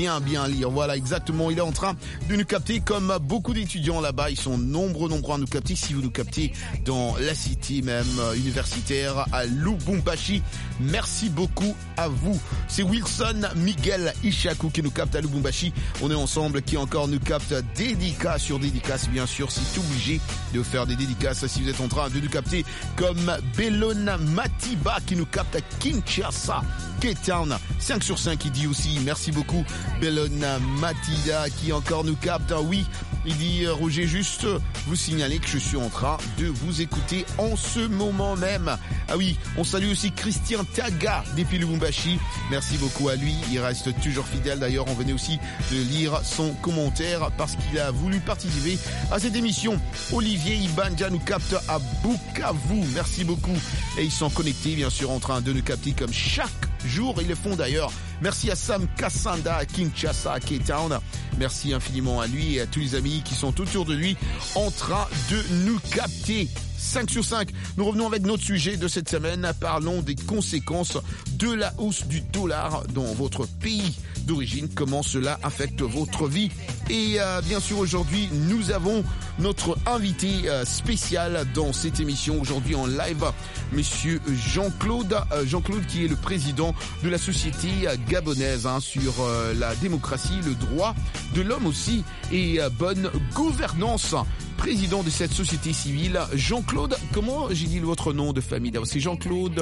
lire. Voilà, exactement. Il est en train de nous capter comme beaucoup d'étudiants là-bas. Ils sont nombreux à nous capter. Si vous nous captez dans la cité même universitaire à Lubumbashi, merci beaucoup à vous. C'est Wilson Miguel Ishaku qui nous capte à Lubumbashi. On est ensemble, qui encore nous capte dédicace sur dédicace. Bien sûr, c'est obligé de faire des dédicaces si vous êtes en train de nous capter, comme Bellona Matiba qui nous capte à Kinshasa, Cape Town, 5 sur 5. Il dit aussi merci beaucoup Bellona Matida qui encore nous capte. Oui, il dit Roger, juste vous signaler que je suis en train de vous écouter en ce moment même. Ah oui, on salue aussi Christian Taga depuis Lubumbashi. Merci beaucoup à lui, il reste toujours fidèle. D'ailleurs, on venait aussi de lire son commentaire parce qu'il a voulu participer à cette émission. Olivier Ibanja nous capte à Bukavu. Merci beaucoup. Et ils sont connectés, bien sûr, en train de nous capter comme chaque jour. Ils le font d'ailleurs. Merci à Sam Kassanda à Kinshasa, à Cape Town. Merci infiniment à lui et à tous les amis qui sont autour de lui en train de nous capter. 5 sur 5. Nous revenons avec notre sujet de cette semaine. Parlons des conséquences de la hausse du dollar dans votre pays d'origine. Comment cela affecte votre vie. Et bien sûr, aujourd'hui, nous avons notre invité spécial dans cette émission. Aujourd'hui en live, monsieur Jean-Claude. Jean-Claude qui est le président de la société gabonaise sur la démocratie, le droit de l'homme aussi et bonne gouvernance. Président de cette société civile, Jean-Claude, comment j'ai dit votre nom de famille? C'est Jean-Claude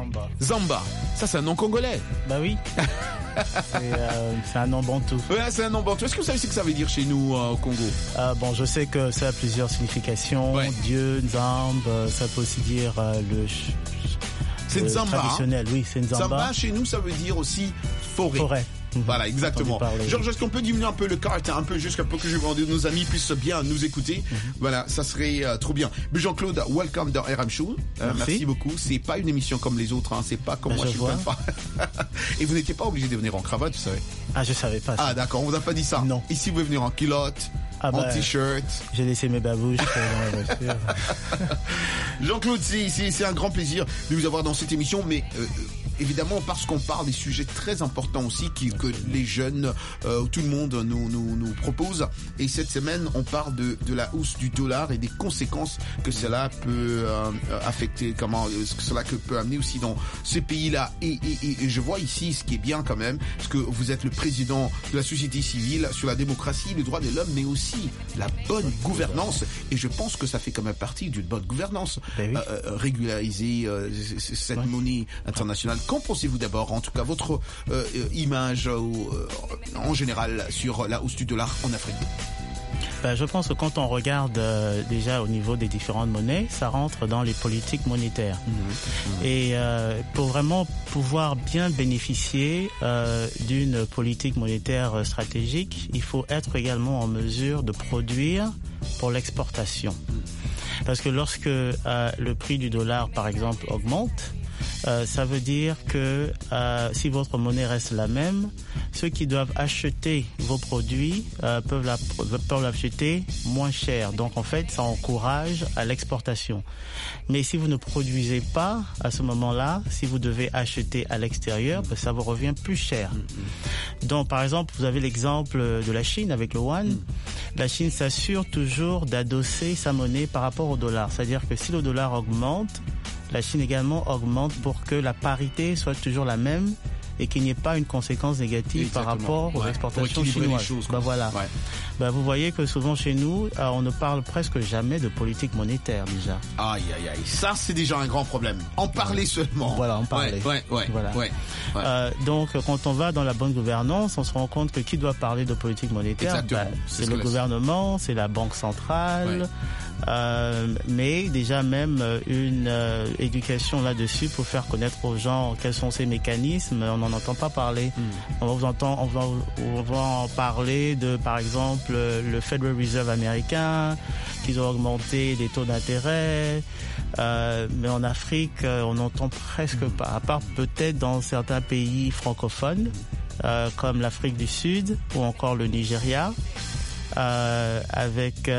Zamba. Ça, c'est un nom congolais. Bah oui. C'est un nom bantou. Ouais, c'est un nom bantou. Est-ce que vous savez ce que ça veut dire chez nous au Congo? Bon, je sais que ça a plusieurs significations. Ouais. Dieu, Nzambe, ça peut aussi dire c'est Nzamba. Traditionnel, oui, c'est Nzamba. Nzamba, chez nous, ça veut dire aussi forêt. Voilà, exactement. Georges, est-ce qu'on peut diminuer un peu le cart, un peu jusqu'à peu que nos amis puissent bien nous écouter? Voilà, ça serait trop bien. Mais Jean-Claude, welcome dans RM Show. Merci beaucoup. C'est pas une émission comme les autres, c'est pas comme moi, je ne pas. Et vous n'étiez pas obligé de venir en cravate, vous savez? Ah, je savais pas ça. Ah, d'accord, on vous a pas dit ça? Non. Ici, vous pouvez venir en culotte. En t-shirt. J'ai laissé mes babouches dans la voiture. Jean-Claude, c'est un grand plaisir de vous avoir dans cette émission, mais évidemment parce qu'on parle des sujets très importants aussi que les jeunes, tout le monde nous propose. Et cette semaine, on parle de la hausse du dollar et des conséquences que cela peut affecter, ce que cela peut amener aussi dans ces pays-là. Et je vois ici ce qui est bien quand même, parce que vous êtes le président de la société civile sur la démocratie, le droit de l'homme, mais aussi la bonne gouvernance. Et je pense que ça fait quand même partie d'une bonne gouvernance. Ben oui. Régulariser cette monnaie internationale. Qu'en pensez-vous d'abord, en tout cas, votre image en général sur la hausse du dollar en Afrique? Je pense que quand on regarde déjà au niveau des différentes monnaies, ça rentre dans les politiques monétaires. Et pour vraiment pouvoir bien bénéficier d'une politique monétaire stratégique, il faut être également en mesure de produire pour l'exportation. Parce que lorsque le prix du dollar, par exemple, augmente, ça veut dire que si votre monnaie reste la même, ceux qui doivent acheter vos produits peuvent l'acheter moins cher. Donc en fait, ça encourage à l'exportation. Mais si vous ne produisez pas à ce moment-là, si vous devez acheter à l'extérieur, ben, ça vous revient plus cher. Donc par exemple, vous avez l'exemple de la Chine avec le yuan. La Chine s'assure toujours d'adosser sa monnaie par rapport au dollar. C'est-à-dire que si le dollar augmente, la Chine également augmente pour que la parité soit toujours la même et qu'il n'y ait pas une conséquence négative par rapport aux exportations chinoises. Voilà. Ouais. Vous voyez que souvent chez nous, on ne parle presque jamais de politique monétaire déjà. Aïe, aïe, aïe. Ça, c'est déjà un grand problème. En parler seulement. Voilà, en parler. Donc, quand on va dans la bonne gouvernance, on se rend compte que qui doit parler de politique monétaire, c'est le gouvernement, c'est la banque centrale. Mais déjà même une éducation là-dessus pour faire connaître aux gens quels sont ces mécanismes, on n'en entend pas parler. On va en parler de, par exemple, le Federal Reserve américain, qu'ils ont augmenté les taux d'intérêt, mais en Afrique, on n'entend presque pas, à part peut-être dans certains pays francophones, comme l'Afrique du Sud ou encore le Nigeria. Avec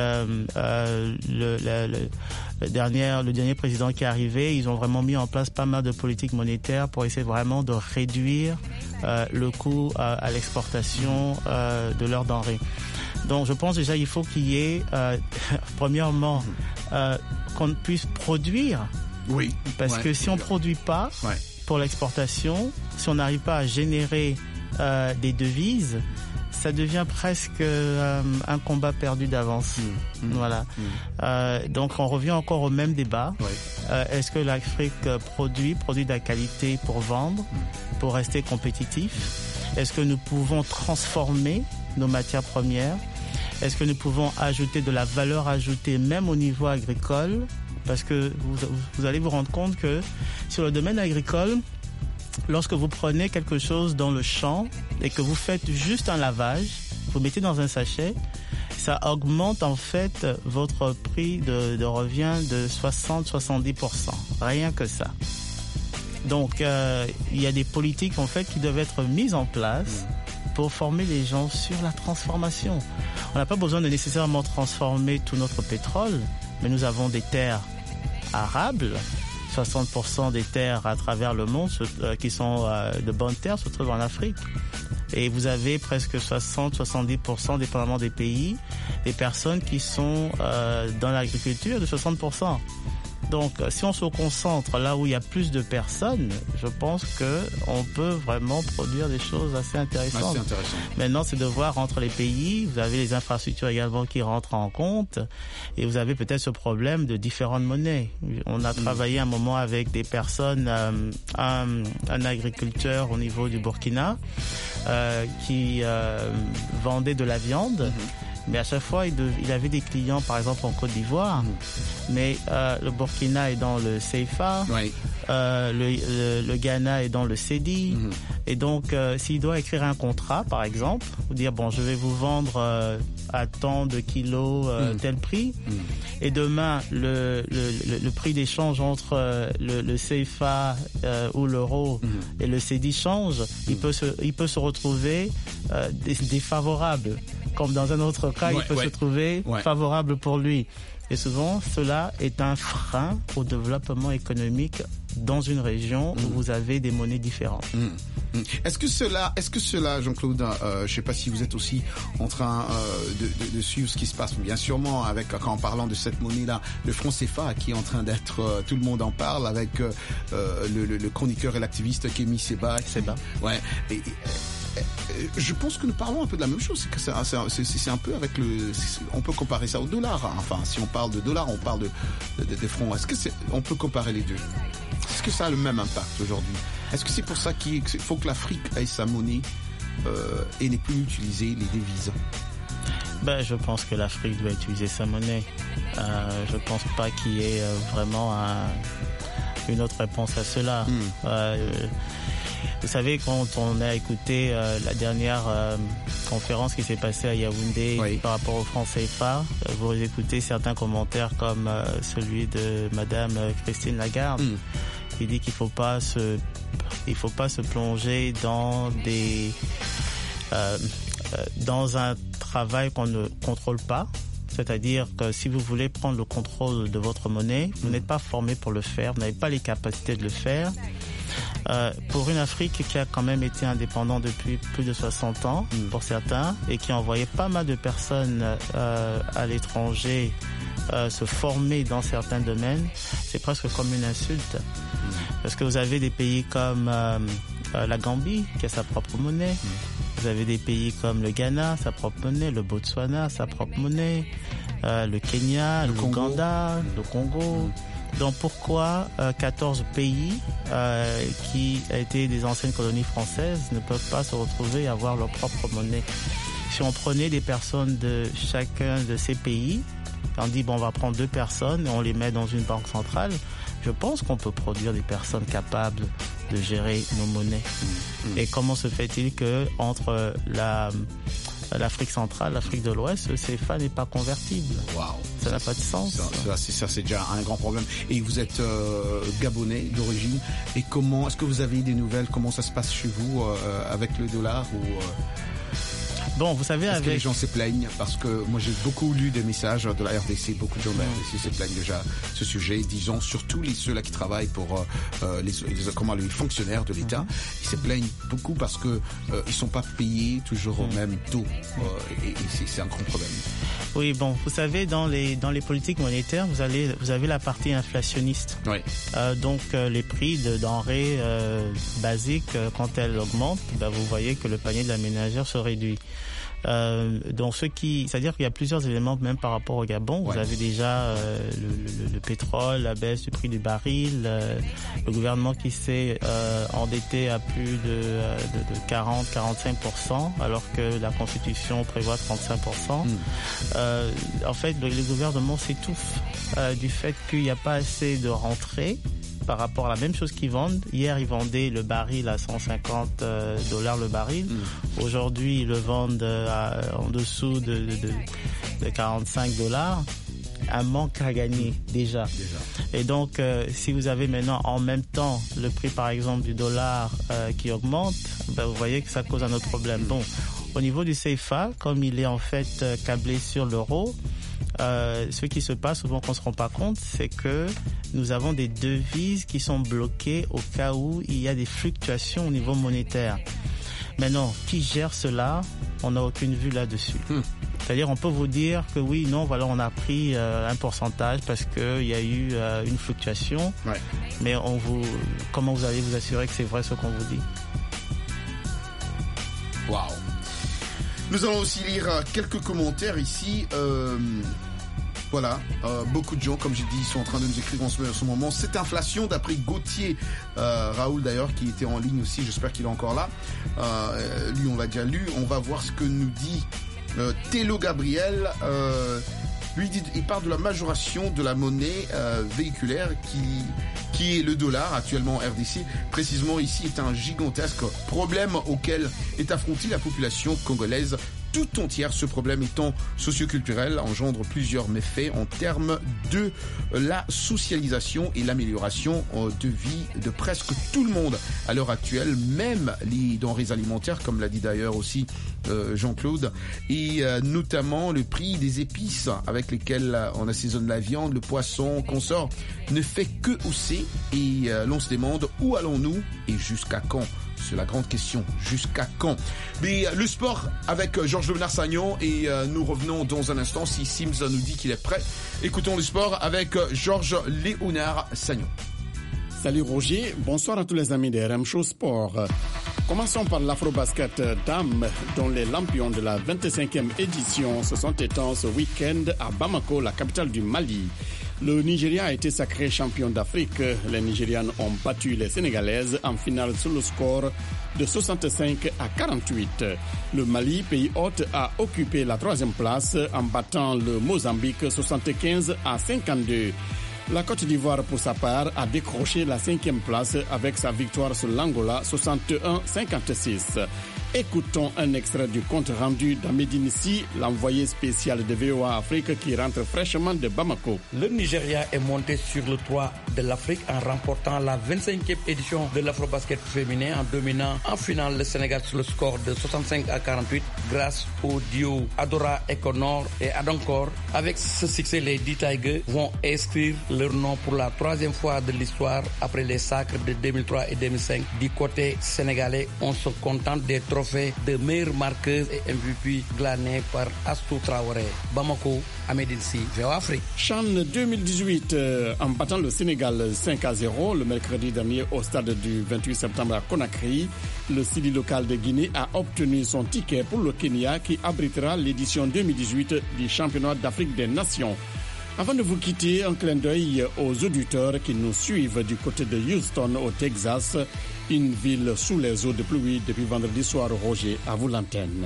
le dernier président qui est arrivé, ils ont vraiment mis en place pas mal de politiques monétaires pour essayer vraiment de réduire le coût à l'exportation de leurs denrées. Donc je pense déjà il faut qu'il y ait premièrement qu'on puisse produire. Oui. Parce que si on produit pas pour l'exportation, si on n'arrive pas à générer des devises, ça devient presque un combat perdu d'avance. Voilà. Donc on revient encore au même débat. Est-ce que l'Afrique produit de la qualité pour vendre, pour rester compétitif? Est-ce que nous pouvons transformer nos matières premières? Est-ce que nous pouvons ajouter de la valeur ajoutée même au niveau agricole? Parce que vous allez vous rendre compte que sur le domaine agricole, lorsque vous prenez quelque chose dans le champ et que vous faites juste un lavage, vous mettez dans un sachet, ça augmente en fait votre prix de revient de 60-70%. Rien que ça. Donc il y a des politiques en fait qui doivent être mises en place pour former les gens sur la transformation. On n'a pas besoin de nécessairement transformer tout notre pétrole, mais nous avons des terres arables. 60% des terres à travers le monde qui sont de bonnes terres se trouvent en Afrique. Et vous avez presque 60-70%, dépendamment des pays, des personnes qui sont dans l'agriculture de 60%. Donc, si on se concentre là où il y a plus de personnes, je pense qu'on peut vraiment produire des choses assez intéressantes. Maintenant, c'est de voir entre les pays. Vous avez les infrastructures également qui rentrent en compte. Et vous avez peut-être ce problème de différentes monnaies. On a travaillé un moment avec des personnes, un agriculteur au niveau du Burkina, qui vendait de la viande. Mais à chaque fois, il avait des clients, par exemple, en Côte d'Ivoire. Mais le Burkina est dans le CFA, le Ghana est dans le CEDI. Et donc, s'il doit écrire un contrat, par exemple, ou dire, bon, je vais vous vendre à tant de kilos tel prix, et demain, le prix d'échange entre le CFA ou l'euro et le CEDI change, il peut se retrouver défavorable. Comme dans un autre cas, il peut se trouver favorable pour lui. Et souvent, cela est un frein au développement économique dans une région où vous avez des monnaies différentes. Est-ce que cela, Jean-Claude, je sais pas si vous êtes aussi en train de suivre ce qui se passe, bien sûrement, en parlant de cette monnaie-là, le franc CFA qui est en train d'être, tout le monde en parle, avec le chroniqueur et l'activiste Kémy Séba. Je pense que nous parlons un peu de la même chose, c'est que c'est un peu avec on peut comparer ça au dollar. Enfin, si on parle de dollar, on parle de francs. Est-ce que on peut comparer les deux? Est-ce que ça a le même impact aujourd'hui? Est-ce que c'est pour ça qu'il faut que l'Afrique ait sa monnaie et n'ait plus utilisé les devises? Je pense que l'Afrique doit utiliser sa monnaie. Je pense pas qu'il y ait vraiment une autre réponse à cela. Vous savez, quand on a écouté la dernière conférence qui s'est passée à Yaoundé par rapport au franc CFA, vous écoutez certains commentaires comme celui de Madame Christine Lagarde, qui dit qu'il faut pas se plonger dans des dans un travail qu'on ne contrôle pas. C'est-à-dire que si vous voulez prendre le contrôle de votre monnaie, vous n'êtes pas formé pour le faire, vous n'avez pas les capacités de le faire. Pour une Afrique qui a quand même été indépendante depuis plus de 60 ans, pour certains, et qui a envoyé pas mal de personnes à l'étranger se former dans certains domaines, c'est presque comme une insulte. Parce que vous avez des pays comme la Gambie, qui a sa propre monnaie. Vous avez des pays comme le Ghana, sa propre monnaie, le Botswana, sa propre monnaie, le Kenya, l'Ouganda, le Congo. Donc pourquoi 14 pays qui étaient des anciennes colonies françaises ne peuvent pas se retrouver à avoir leur propre monnaie? Si on prenait des personnes de chacun de ces pays, on dit bon, on va prendre 2 personnes et on les met dans une banque centrale, je pense qu'on peut produire des personnes capables de gérer nos monnaies. Et comment se fait-il que entre l'Afrique centrale, l'Afrique de l'Ouest, le CFA n'est pas convertible? Ça n'a pas de sens. Ça, c'est déjà un grand problème. Et vous êtes gabonais d'origine. Et est-ce que vous avez des nouvelles? Comment ça se passe chez vous avec le dollar ou Bon, vous savez, que les gens se plaignent? Parce que moi, j'ai beaucoup lu des messages de la RDC. Beaucoup de gens de la RDC se plaignent déjà ce sujet, disons, surtout ceux-là qui travaillent pour les fonctionnaires de l'État. Ils se plaignent beaucoup parce que ils sont pas payés toujours au même taux. Et c'est un grand problème. Oui, bon, vous savez, dans les politiques monétaires, vous avez la partie inflationniste. Oui. Donc, les prix de denrées basiques, quand elles augmentent, vous voyez que le panier de la ménagère se réduit. Donc c'est-à-dire qu'il y a plusieurs éléments même par rapport au Gabon. Vous avez déjà le pétrole, la baisse du prix du baril, le gouvernement qui s'est endetté à plus de 40-45%, alors que la Constitution prévoit 35%. En fait, le gouvernement s'étouffe du fait qu'il n'y a pas assez de rentrées par rapport à la même chose qu'ils vendent. Hier, ils vendaient le baril à $150 le baril. Aujourd'hui, ils le vendent en dessous de $45. Un manque à gagner déjà. Et donc, si vous avez maintenant en même temps le prix, par exemple, du dollar qui augmente, vous voyez que ça cause un autre problème. Bon, au niveau du CFA, comme il est en fait câblé sur l'euro, ce qui se passe souvent qu'on ne se rend pas compte, c'est que nous avons des devises qui sont bloquées au cas où il y a des fluctuations au niveau monétaire. Maintenant, qui gère cela? On n'a aucune vue là-dessus. C'est-à-dire, on peut vous dire que oui, non, voilà, on a pris un pourcentage parce qu'il y a eu une fluctuation. Mais comment vous allez vous assurer que c'est vrai ce qu'on vous dit? Waouh! Nous allons aussi lire quelques commentaires ici. Beaucoup de gens, comme j'ai dit, sont en train de nous écrire en ce moment. Cette inflation, d'après Gauthier, Raoul d'ailleurs, qui était en ligne aussi, j'espère qu'il est encore là. Lui, on l'a déjà lu. On va voir ce que nous dit Télo Gabriel. Lui, il parle de la majoration de la monnaie véhiculaire qui est le dollar actuellement en RDC. Précisément ici est un gigantesque problème auquel est affrontée la population congolaise tout entière. Ce problème étant socioculturel engendre plusieurs méfaits en termes de la socialisation et l'amélioration de vie de presque tout le monde à l'heure actuelle, même les denrées alimentaires, comme l'a dit d'ailleurs aussi Jean-Claude, et notamment le prix des épices avec lesquelles on assaisonne la viande, le poisson, consort, ne fait que hausser et l'on se demande où allons-nous et jusqu'à quand? C'est la grande question. Jusqu'à quand? Mais le sport avec Georges Léonard Sagnon et nous revenons dans un instant si Sims nous dit qu'il est prêt. Écoutons le sport avec Georges Léonard Sagnon. Salut Roger, bonsoir à tous les amis de RM Show Sport. Commençons par l'Afrobasket Dames, dont les lampions de la 25e édition se sont éteints ce week-end à Bamako, la capitale du Mali. Le Nigeria a été sacré champion d'Afrique. Les Nigérianes ont battu les Sénégalaises en finale sur le score de 65 à 48. Le Mali, pays hôte, a occupé la 3e place en battant le Mozambique 75 à 52. La Côte d'Ivoire, pour sa part, a décroché la 5e place avec sa victoire sur l'Angola 61-56. Écoutons un extrait du compte rendu d'Ahmedine Si, l'envoyé spécial de VOA Afrique qui rentre fraîchement de Bamako. Le Nigeria est monté sur le toit de l'Afrique en remportant la 25e édition de l'Afrobasket féminin en dominant en finale le Sénégal sur le score de 65-48 grâce au duo Adora Ekonor et Adonkor. Avec ce succès, les D-Tigers vont inscrire leur nom pour la 3e fois de l'histoire après les sacres de 2003 et 2005. Du côté sénégalais, on se contente des trophées de meilleure marqueuse et MVP glanés par Astou Traoré. Bamako, Ahmedine Si, VOA Afrique. CHAN 2018, en battant le Sénégal 5-0 le mercredi dernier au stade du 28 septembre à Conakry, le Sidi local de Guinée a obtenu son ticket pour le Kenya qui abritera l'édition 2018 du championnat d'Afrique des Nations. Avant de vous quitter, un clin d'œil aux auditeurs qui nous suivent du côté de Houston au Texas, une ville sous les eaux de pluie depuis vendredi soir. Roger, à vous l'antenne.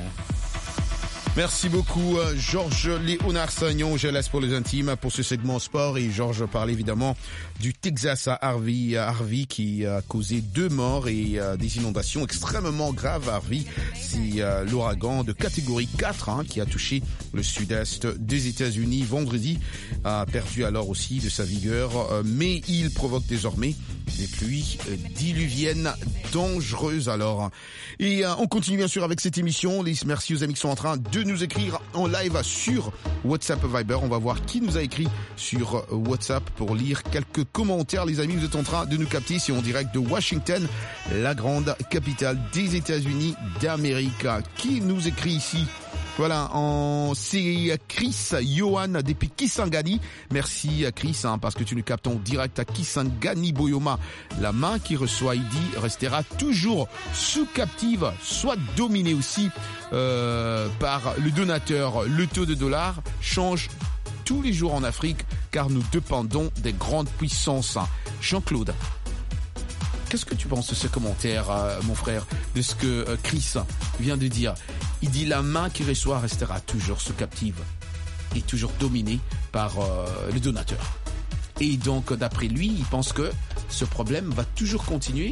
Merci beaucoup Georges Léonard Sagnon. Je laisse pour les intimes pour ce segment sport et Georges parle évidemment du Texas à Harvey qui a causé 2 morts et des inondations extrêmement graves à Harvey. C'est l'ouragan de catégorie 4 qui a touché le sud-est des États-Unis vendredi, a perdu alors aussi de sa vigueur, mais il provoque désormais des pluies diluviennes dangereuses alors. Et on continue bien sûr avec cette émission. Merci aux amis qui sont en train de nous écrire en live sur WhatsApp Viber. On va voir qui nous a écrit sur WhatsApp pour lire quelques commentaires. Les amis, vous êtes en train de nous capter. C'est en direct de Washington, la grande capitale des États-Unis d'Amérique. Qui nous écrit ici? Voilà, c'est Chris Johan depuis Kisangani. Merci Chris parce que tu nous captes en direct à Kisangani Boyoma. La main qui reçoit, il dit, restera toujours sous captive, soit dominée aussi par le donateur. Le taux de dollar change tous les jours en Afrique car nous dépendons des grandes puissances. Jean-Claude, qu'est-ce que tu penses de ce commentaire, mon frère, de ce que Chris vient de dire? Il dit la main qui reçoit restera toujours sous captive et toujours dominée par le donateur. Et donc, d'après lui, il pense que ce problème va toujours continuer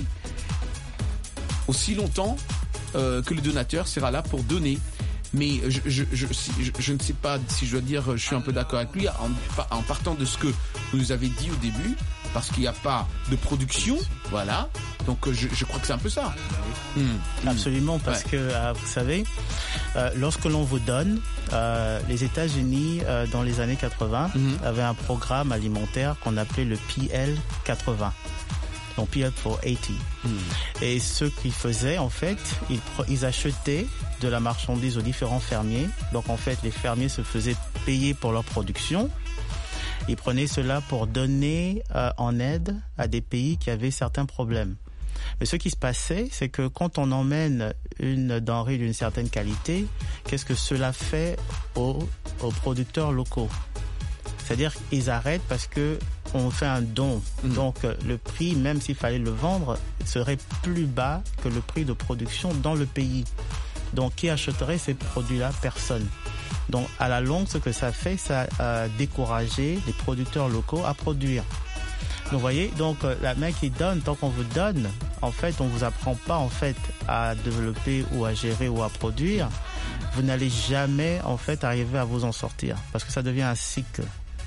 aussi longtemps que le donateur sera là pour donner. Mais je ne sais pas si je dois dire, je suis un peu d'accord avec lui en partant de ce que vous nous avez dit au début, parce qu'il n'y a pas de production, voilà. Donc je crois que c'est un peu ça. Absolument, parce que vous savez, lorsque l'on vous donne, les États-Unis dans les années 80 avaient un programme alimentaire qu'on appelait le PL 80. Donc PL for 80. Et ce qu'ils faisaient, en fait, ils achetaient de la marchandise aux différents fermiers. Donc en fait, les fermiers se faisaient payer pour leur production. Ils prenaient cela pour donner en aide à des pays qui avaient certains problèmes. Mais ce qui se passait, c'est que quand on emmène une denrée d'une certaine qualité, qu'est-ce que cela fait aux producteurs locaux? C'est-à-dire qu'ils arrêtent parce que on fait un don. Donc le prix, même s'il fallait le vendre, serait plus bas que le prix de production dans le pays. Donc qui achèterait ces produits-là? Personne. Donc à la longue, ce que ça fait, ça a découragé les producteurs locaux à produire. Donc vous voyez, donc la main qui donne, tant qu'on vous donne, en fait, on vous apprend pas en fait à développer ou à gérer ou à produire. Vous n'allez jamais en fait arriver à vous en sortir parce que ça devient un cycle.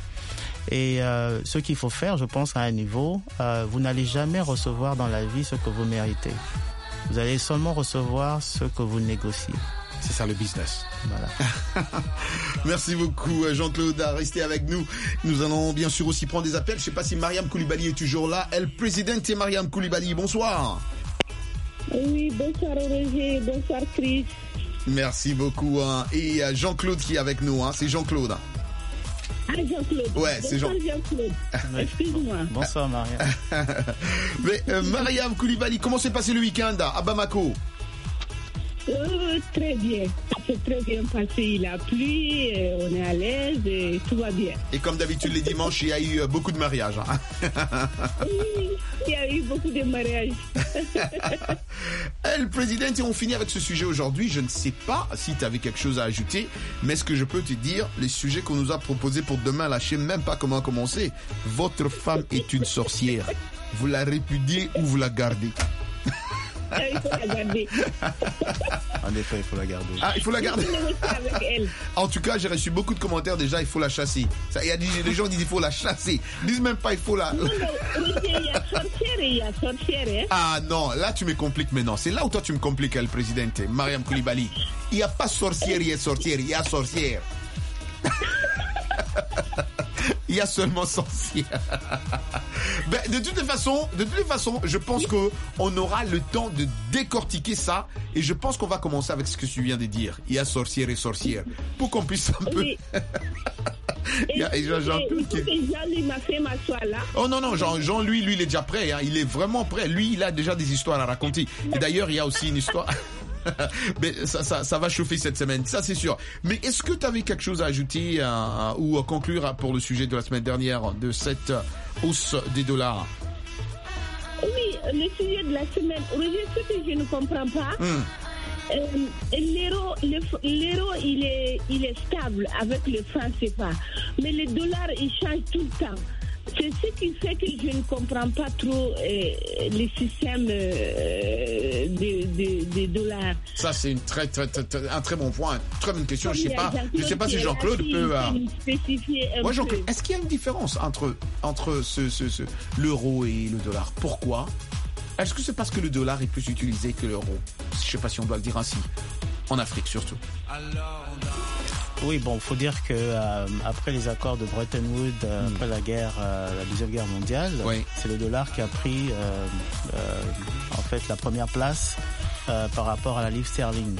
Et ce qu'il faut faire, je pense, à un niveau, vous n'allez jamais recevoir dans la vie ce que vous méritez. Vous allez seulement recevoir ce que vous négociez. C'est ça le business. Voilà. Merci beaucoup Jean-Claude, restez avec nous. Nous allons bien sûr aussi prendre des appels. Je ne sais pas si Mariam Koulibaly est toujours là. Elle présidente Mariam Koulibaly, bonsoir. Oui, bonsoir Roger, bonsoir Chris. Merci beaucoup. Et Jean-Claude qui est avec nous, c'est Jean-Claude. Ah, Jean-Claude. Ouais, c'est Jean-Claude. Excuse-moi. Bonsoir Mariam. Mais Mariam Koulibaly, comment s'est passé le week-end à Bamako? Très bien. C'est très bien passé. Il a plu, on est à l'aise et tout va bien. Et comme d'habitude, les dimanches, il y a eu beaucoup de mariages. Oui, il y a eu beaucoup de mariages. Le président, et on finit avec ce sujet aujourd'hui. Je ne sais pas si tu avais quelque chose à ajouter, mais ce que je peux te dire, les sujets qu'on nous a proposés pour demain, là, je ne sais même pas comment commencer. Votre femme est une sorcière. Vous la répudiez ou vous la gardez? Il faut la garder. En effet, il faut la garder. Ah, il faut la garder. Avec elle. En tout cas, j'ai reçu beaucoup de commentaires déjà, il faut la chasser. Ça, il y a des gens qui disent il faut la chasser. Ils disent même pas il faut la... Non, il y a sorcière et il y a sorcière. Hein? Ah non, là tu me compliques maintenant. C'est là où toi tu me compliques, le président, Mariam Koulibaly. Il n'y a pas sorcière et sorcière, il y a sorcière. Il y a seulement sorcière. Ben, de toutes les façons, je pense qu'on aura le temps de décortiquer ça. Et je pense qu'on va commencer avec ce que tu viens de dire. Il y a sorcière et sorcière. Pour qu'on puisse un peu... Oui. Il y a Jean-Louis m'a fait m'asseoir là. Oh non, Jean, lui, il est déjà prêt. Hein. Il est vraiment prêt. Lui, il a déjà des histoires à raconter. Et d'ailleurs, il y a aussi une histoire... Mais ça va chauffer cette semaine, ça c'est sûr. Mais est-ce que tu avais quelque chose à ajouter ou à conclure pour le sujet de la semaine dernière de cette hausse des dollars? Oui, le sujet de la semaine. Roger, ce que je ne comprends pas, l'euro, il est stable avec le franc CFA, mais le dollar, il change tout le temps. C'est ce qui fait que je ne comprends pas trop les systèmes des dollars. Ça, c'est un très bon point, une très bonne question. Je sais pas si Jean-Claude peut spécifier un peu. peu. Est-ce qu'il y a une différence entre l'euro et le dollar? Pourquoi? Est-ce que c'est parce que le dollar est plus utilisé que l'euro? Je sais pas si on doit le dire ainsi. En Afrique surtout. Oui, bon, il faut dire que après les accords de Bretton Woods, après la Deuxième Guerre mondiale, c'est le dollar qui a pris en fait la première place par rapport à la livre sterling.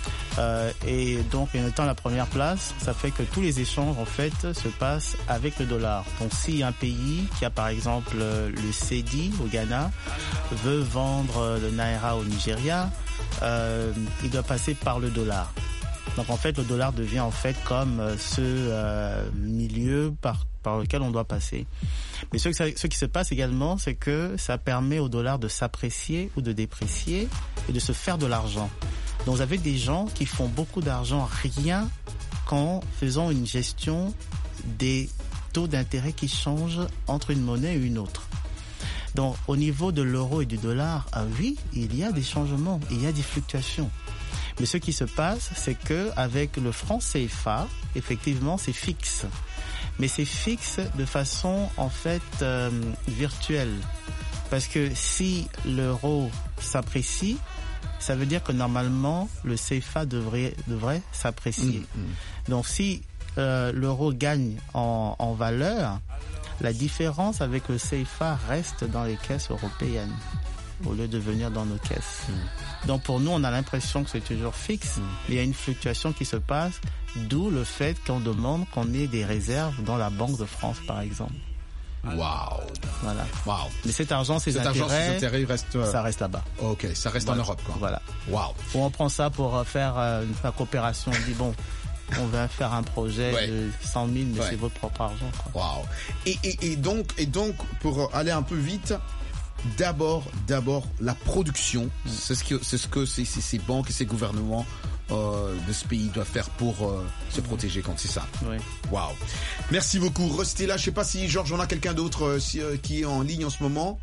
Et donc, en étant la première place, ça fait que tous les échanges en fait se passent avec le dollar. Donc, si un pays qui a par exemple le cedi au Ghana veut vendre le naira au Nigeria, il doit passer par le dollar. Donc en fait, le dollar devient en fait comme ce milieu par lequel on doit passer. Mais ce qui se passe également, c'est que ça permet au dollar de s'apprécier ou de déprécier et de se faire de l'argent. Donc vous avez des gens qui font beaucoup d'argent rien qu'en faisant une gestion des taux d'intérêt qui changent entre une monnaie et une autre. Donc au niveau de l'euro et du dollar, oui, il y a des changements, il y a des fluctuations. Mais ce qui se passe, c'est que avec le franc CFA, effectivement, c'est fixe. Mais c'est fixe de façon, en fait, virtuelle. Parce que si l'euro s'apprécie, ça veut dire que normalement, le CFA devrait s'apprécier. Donc si l'euro gagne en valeur, la différence avec le CFA reste dans les caisses européennes au lieu de venir dans nos caisses. Donc pour nous, on a l'impression que c'est toujours fixe, mais il y a une fluctuation qui se passe, d'où le fait qu'on demande qu'on ait des réserves dans la Banque de France, par exemple. Waouh. Voilà. Waouh. Mais cet argent, ces intérêts ça reste là-bas. Ok, ça reste en Europe, quoi. Voilà. Waouh. Ou on prend ça pour faire la coopération. On dit bon, on va faire un projet de 100 000, mais c'est votre propre argent. Waouh. Et donc, pour aller un peu vite. D'abord, la production, c'est ce que ces banques et ces gouvernements de ce pays doivent faire pour se protéger contre ça. Oui. Waouh. Merci beaucoup. Restez là. Je sais pas si Georges, on a quelqu'un d'autre qui est en ligne en ce moment.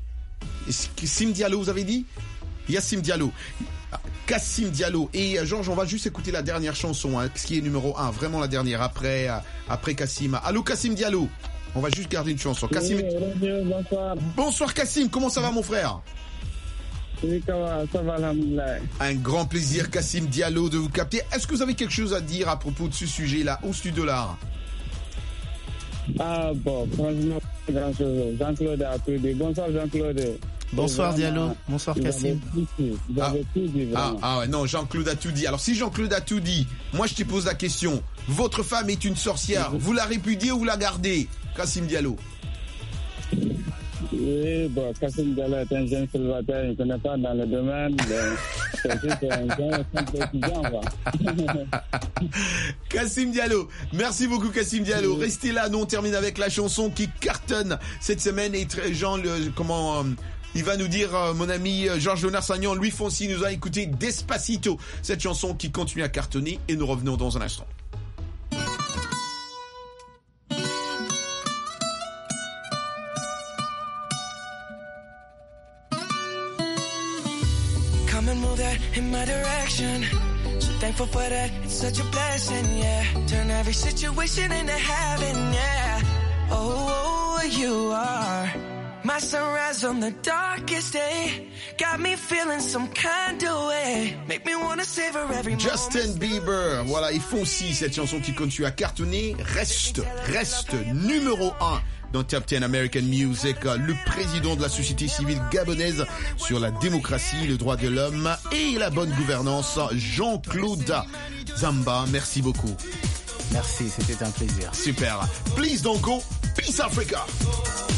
Sim Diallo, vous avez dit? Il y a Sim Diallo. Kassim Diallo. Et Georges, on va juste écouter la dernière chanson, ce qui est numéro 1, vraiment la dernière, après Kassim. Allô Kassim Diallo. On va juste garder une chanson. Kassim. Bonsoir. Bonsoir Kassim, comment ça va mon frère? Oui, ça va, alhamdoulilah. Un grand plaisir Kassim Diallo de vous capter. Est-ce que vous avez quelque chose à dire à propos de ce sujet-là, hausse du dollar? Ah bon, franchement, grand chose. Jean-Claude a tout dit. Bonsoir Jean-Claude. Bonsoir Diallo, bonsoir Kassim. Vous avez tout dit vraiment. Ah ouais, non, Jean-Claude a tout dit. Alors si Jean-Claude a tout dit, moi je te pose la question. Votre femme est une sorcière, vous la répudiez ou vous la gardez? Kassim Diallo. Oui, bon, Kassim Diallo est un jeune célibataire, il ne connaît pas dans le domaine. C'est juste un jeune étudiant, Kassim Diallo, merci beaucoup Kassim Diallo. Restez là, nous on termine avec la chanson qui cartonne cette semaine et Jean, il va nous dire, mon ami Georges Léonard-Sagnan, Louis Fonsi nous a écouté Despacito, cette chanson qui continue à cartonner et nous revenons dans un instant. Come and move that in my direction. So thankful for that, it's such a blessing, yeah. Turn every situation into heaven, yeah. Oh, you are my sunrise on the darkest day. Got me feeling some kind of way. Make me wanna savor every moment. Justin Bieber, voilà, et Fonsi, cette chanson qui continue à cartonner, reste numéro 1 dans Top 10 American Music. Le président de la société civile gabonaise sur la démocratie, le droit de l'homme et la bonne gouvernance, Jean-Claude Zamba. Merci beaucoup. Merci, c'était un plaisir. Super. Please don't go. Peace Africa.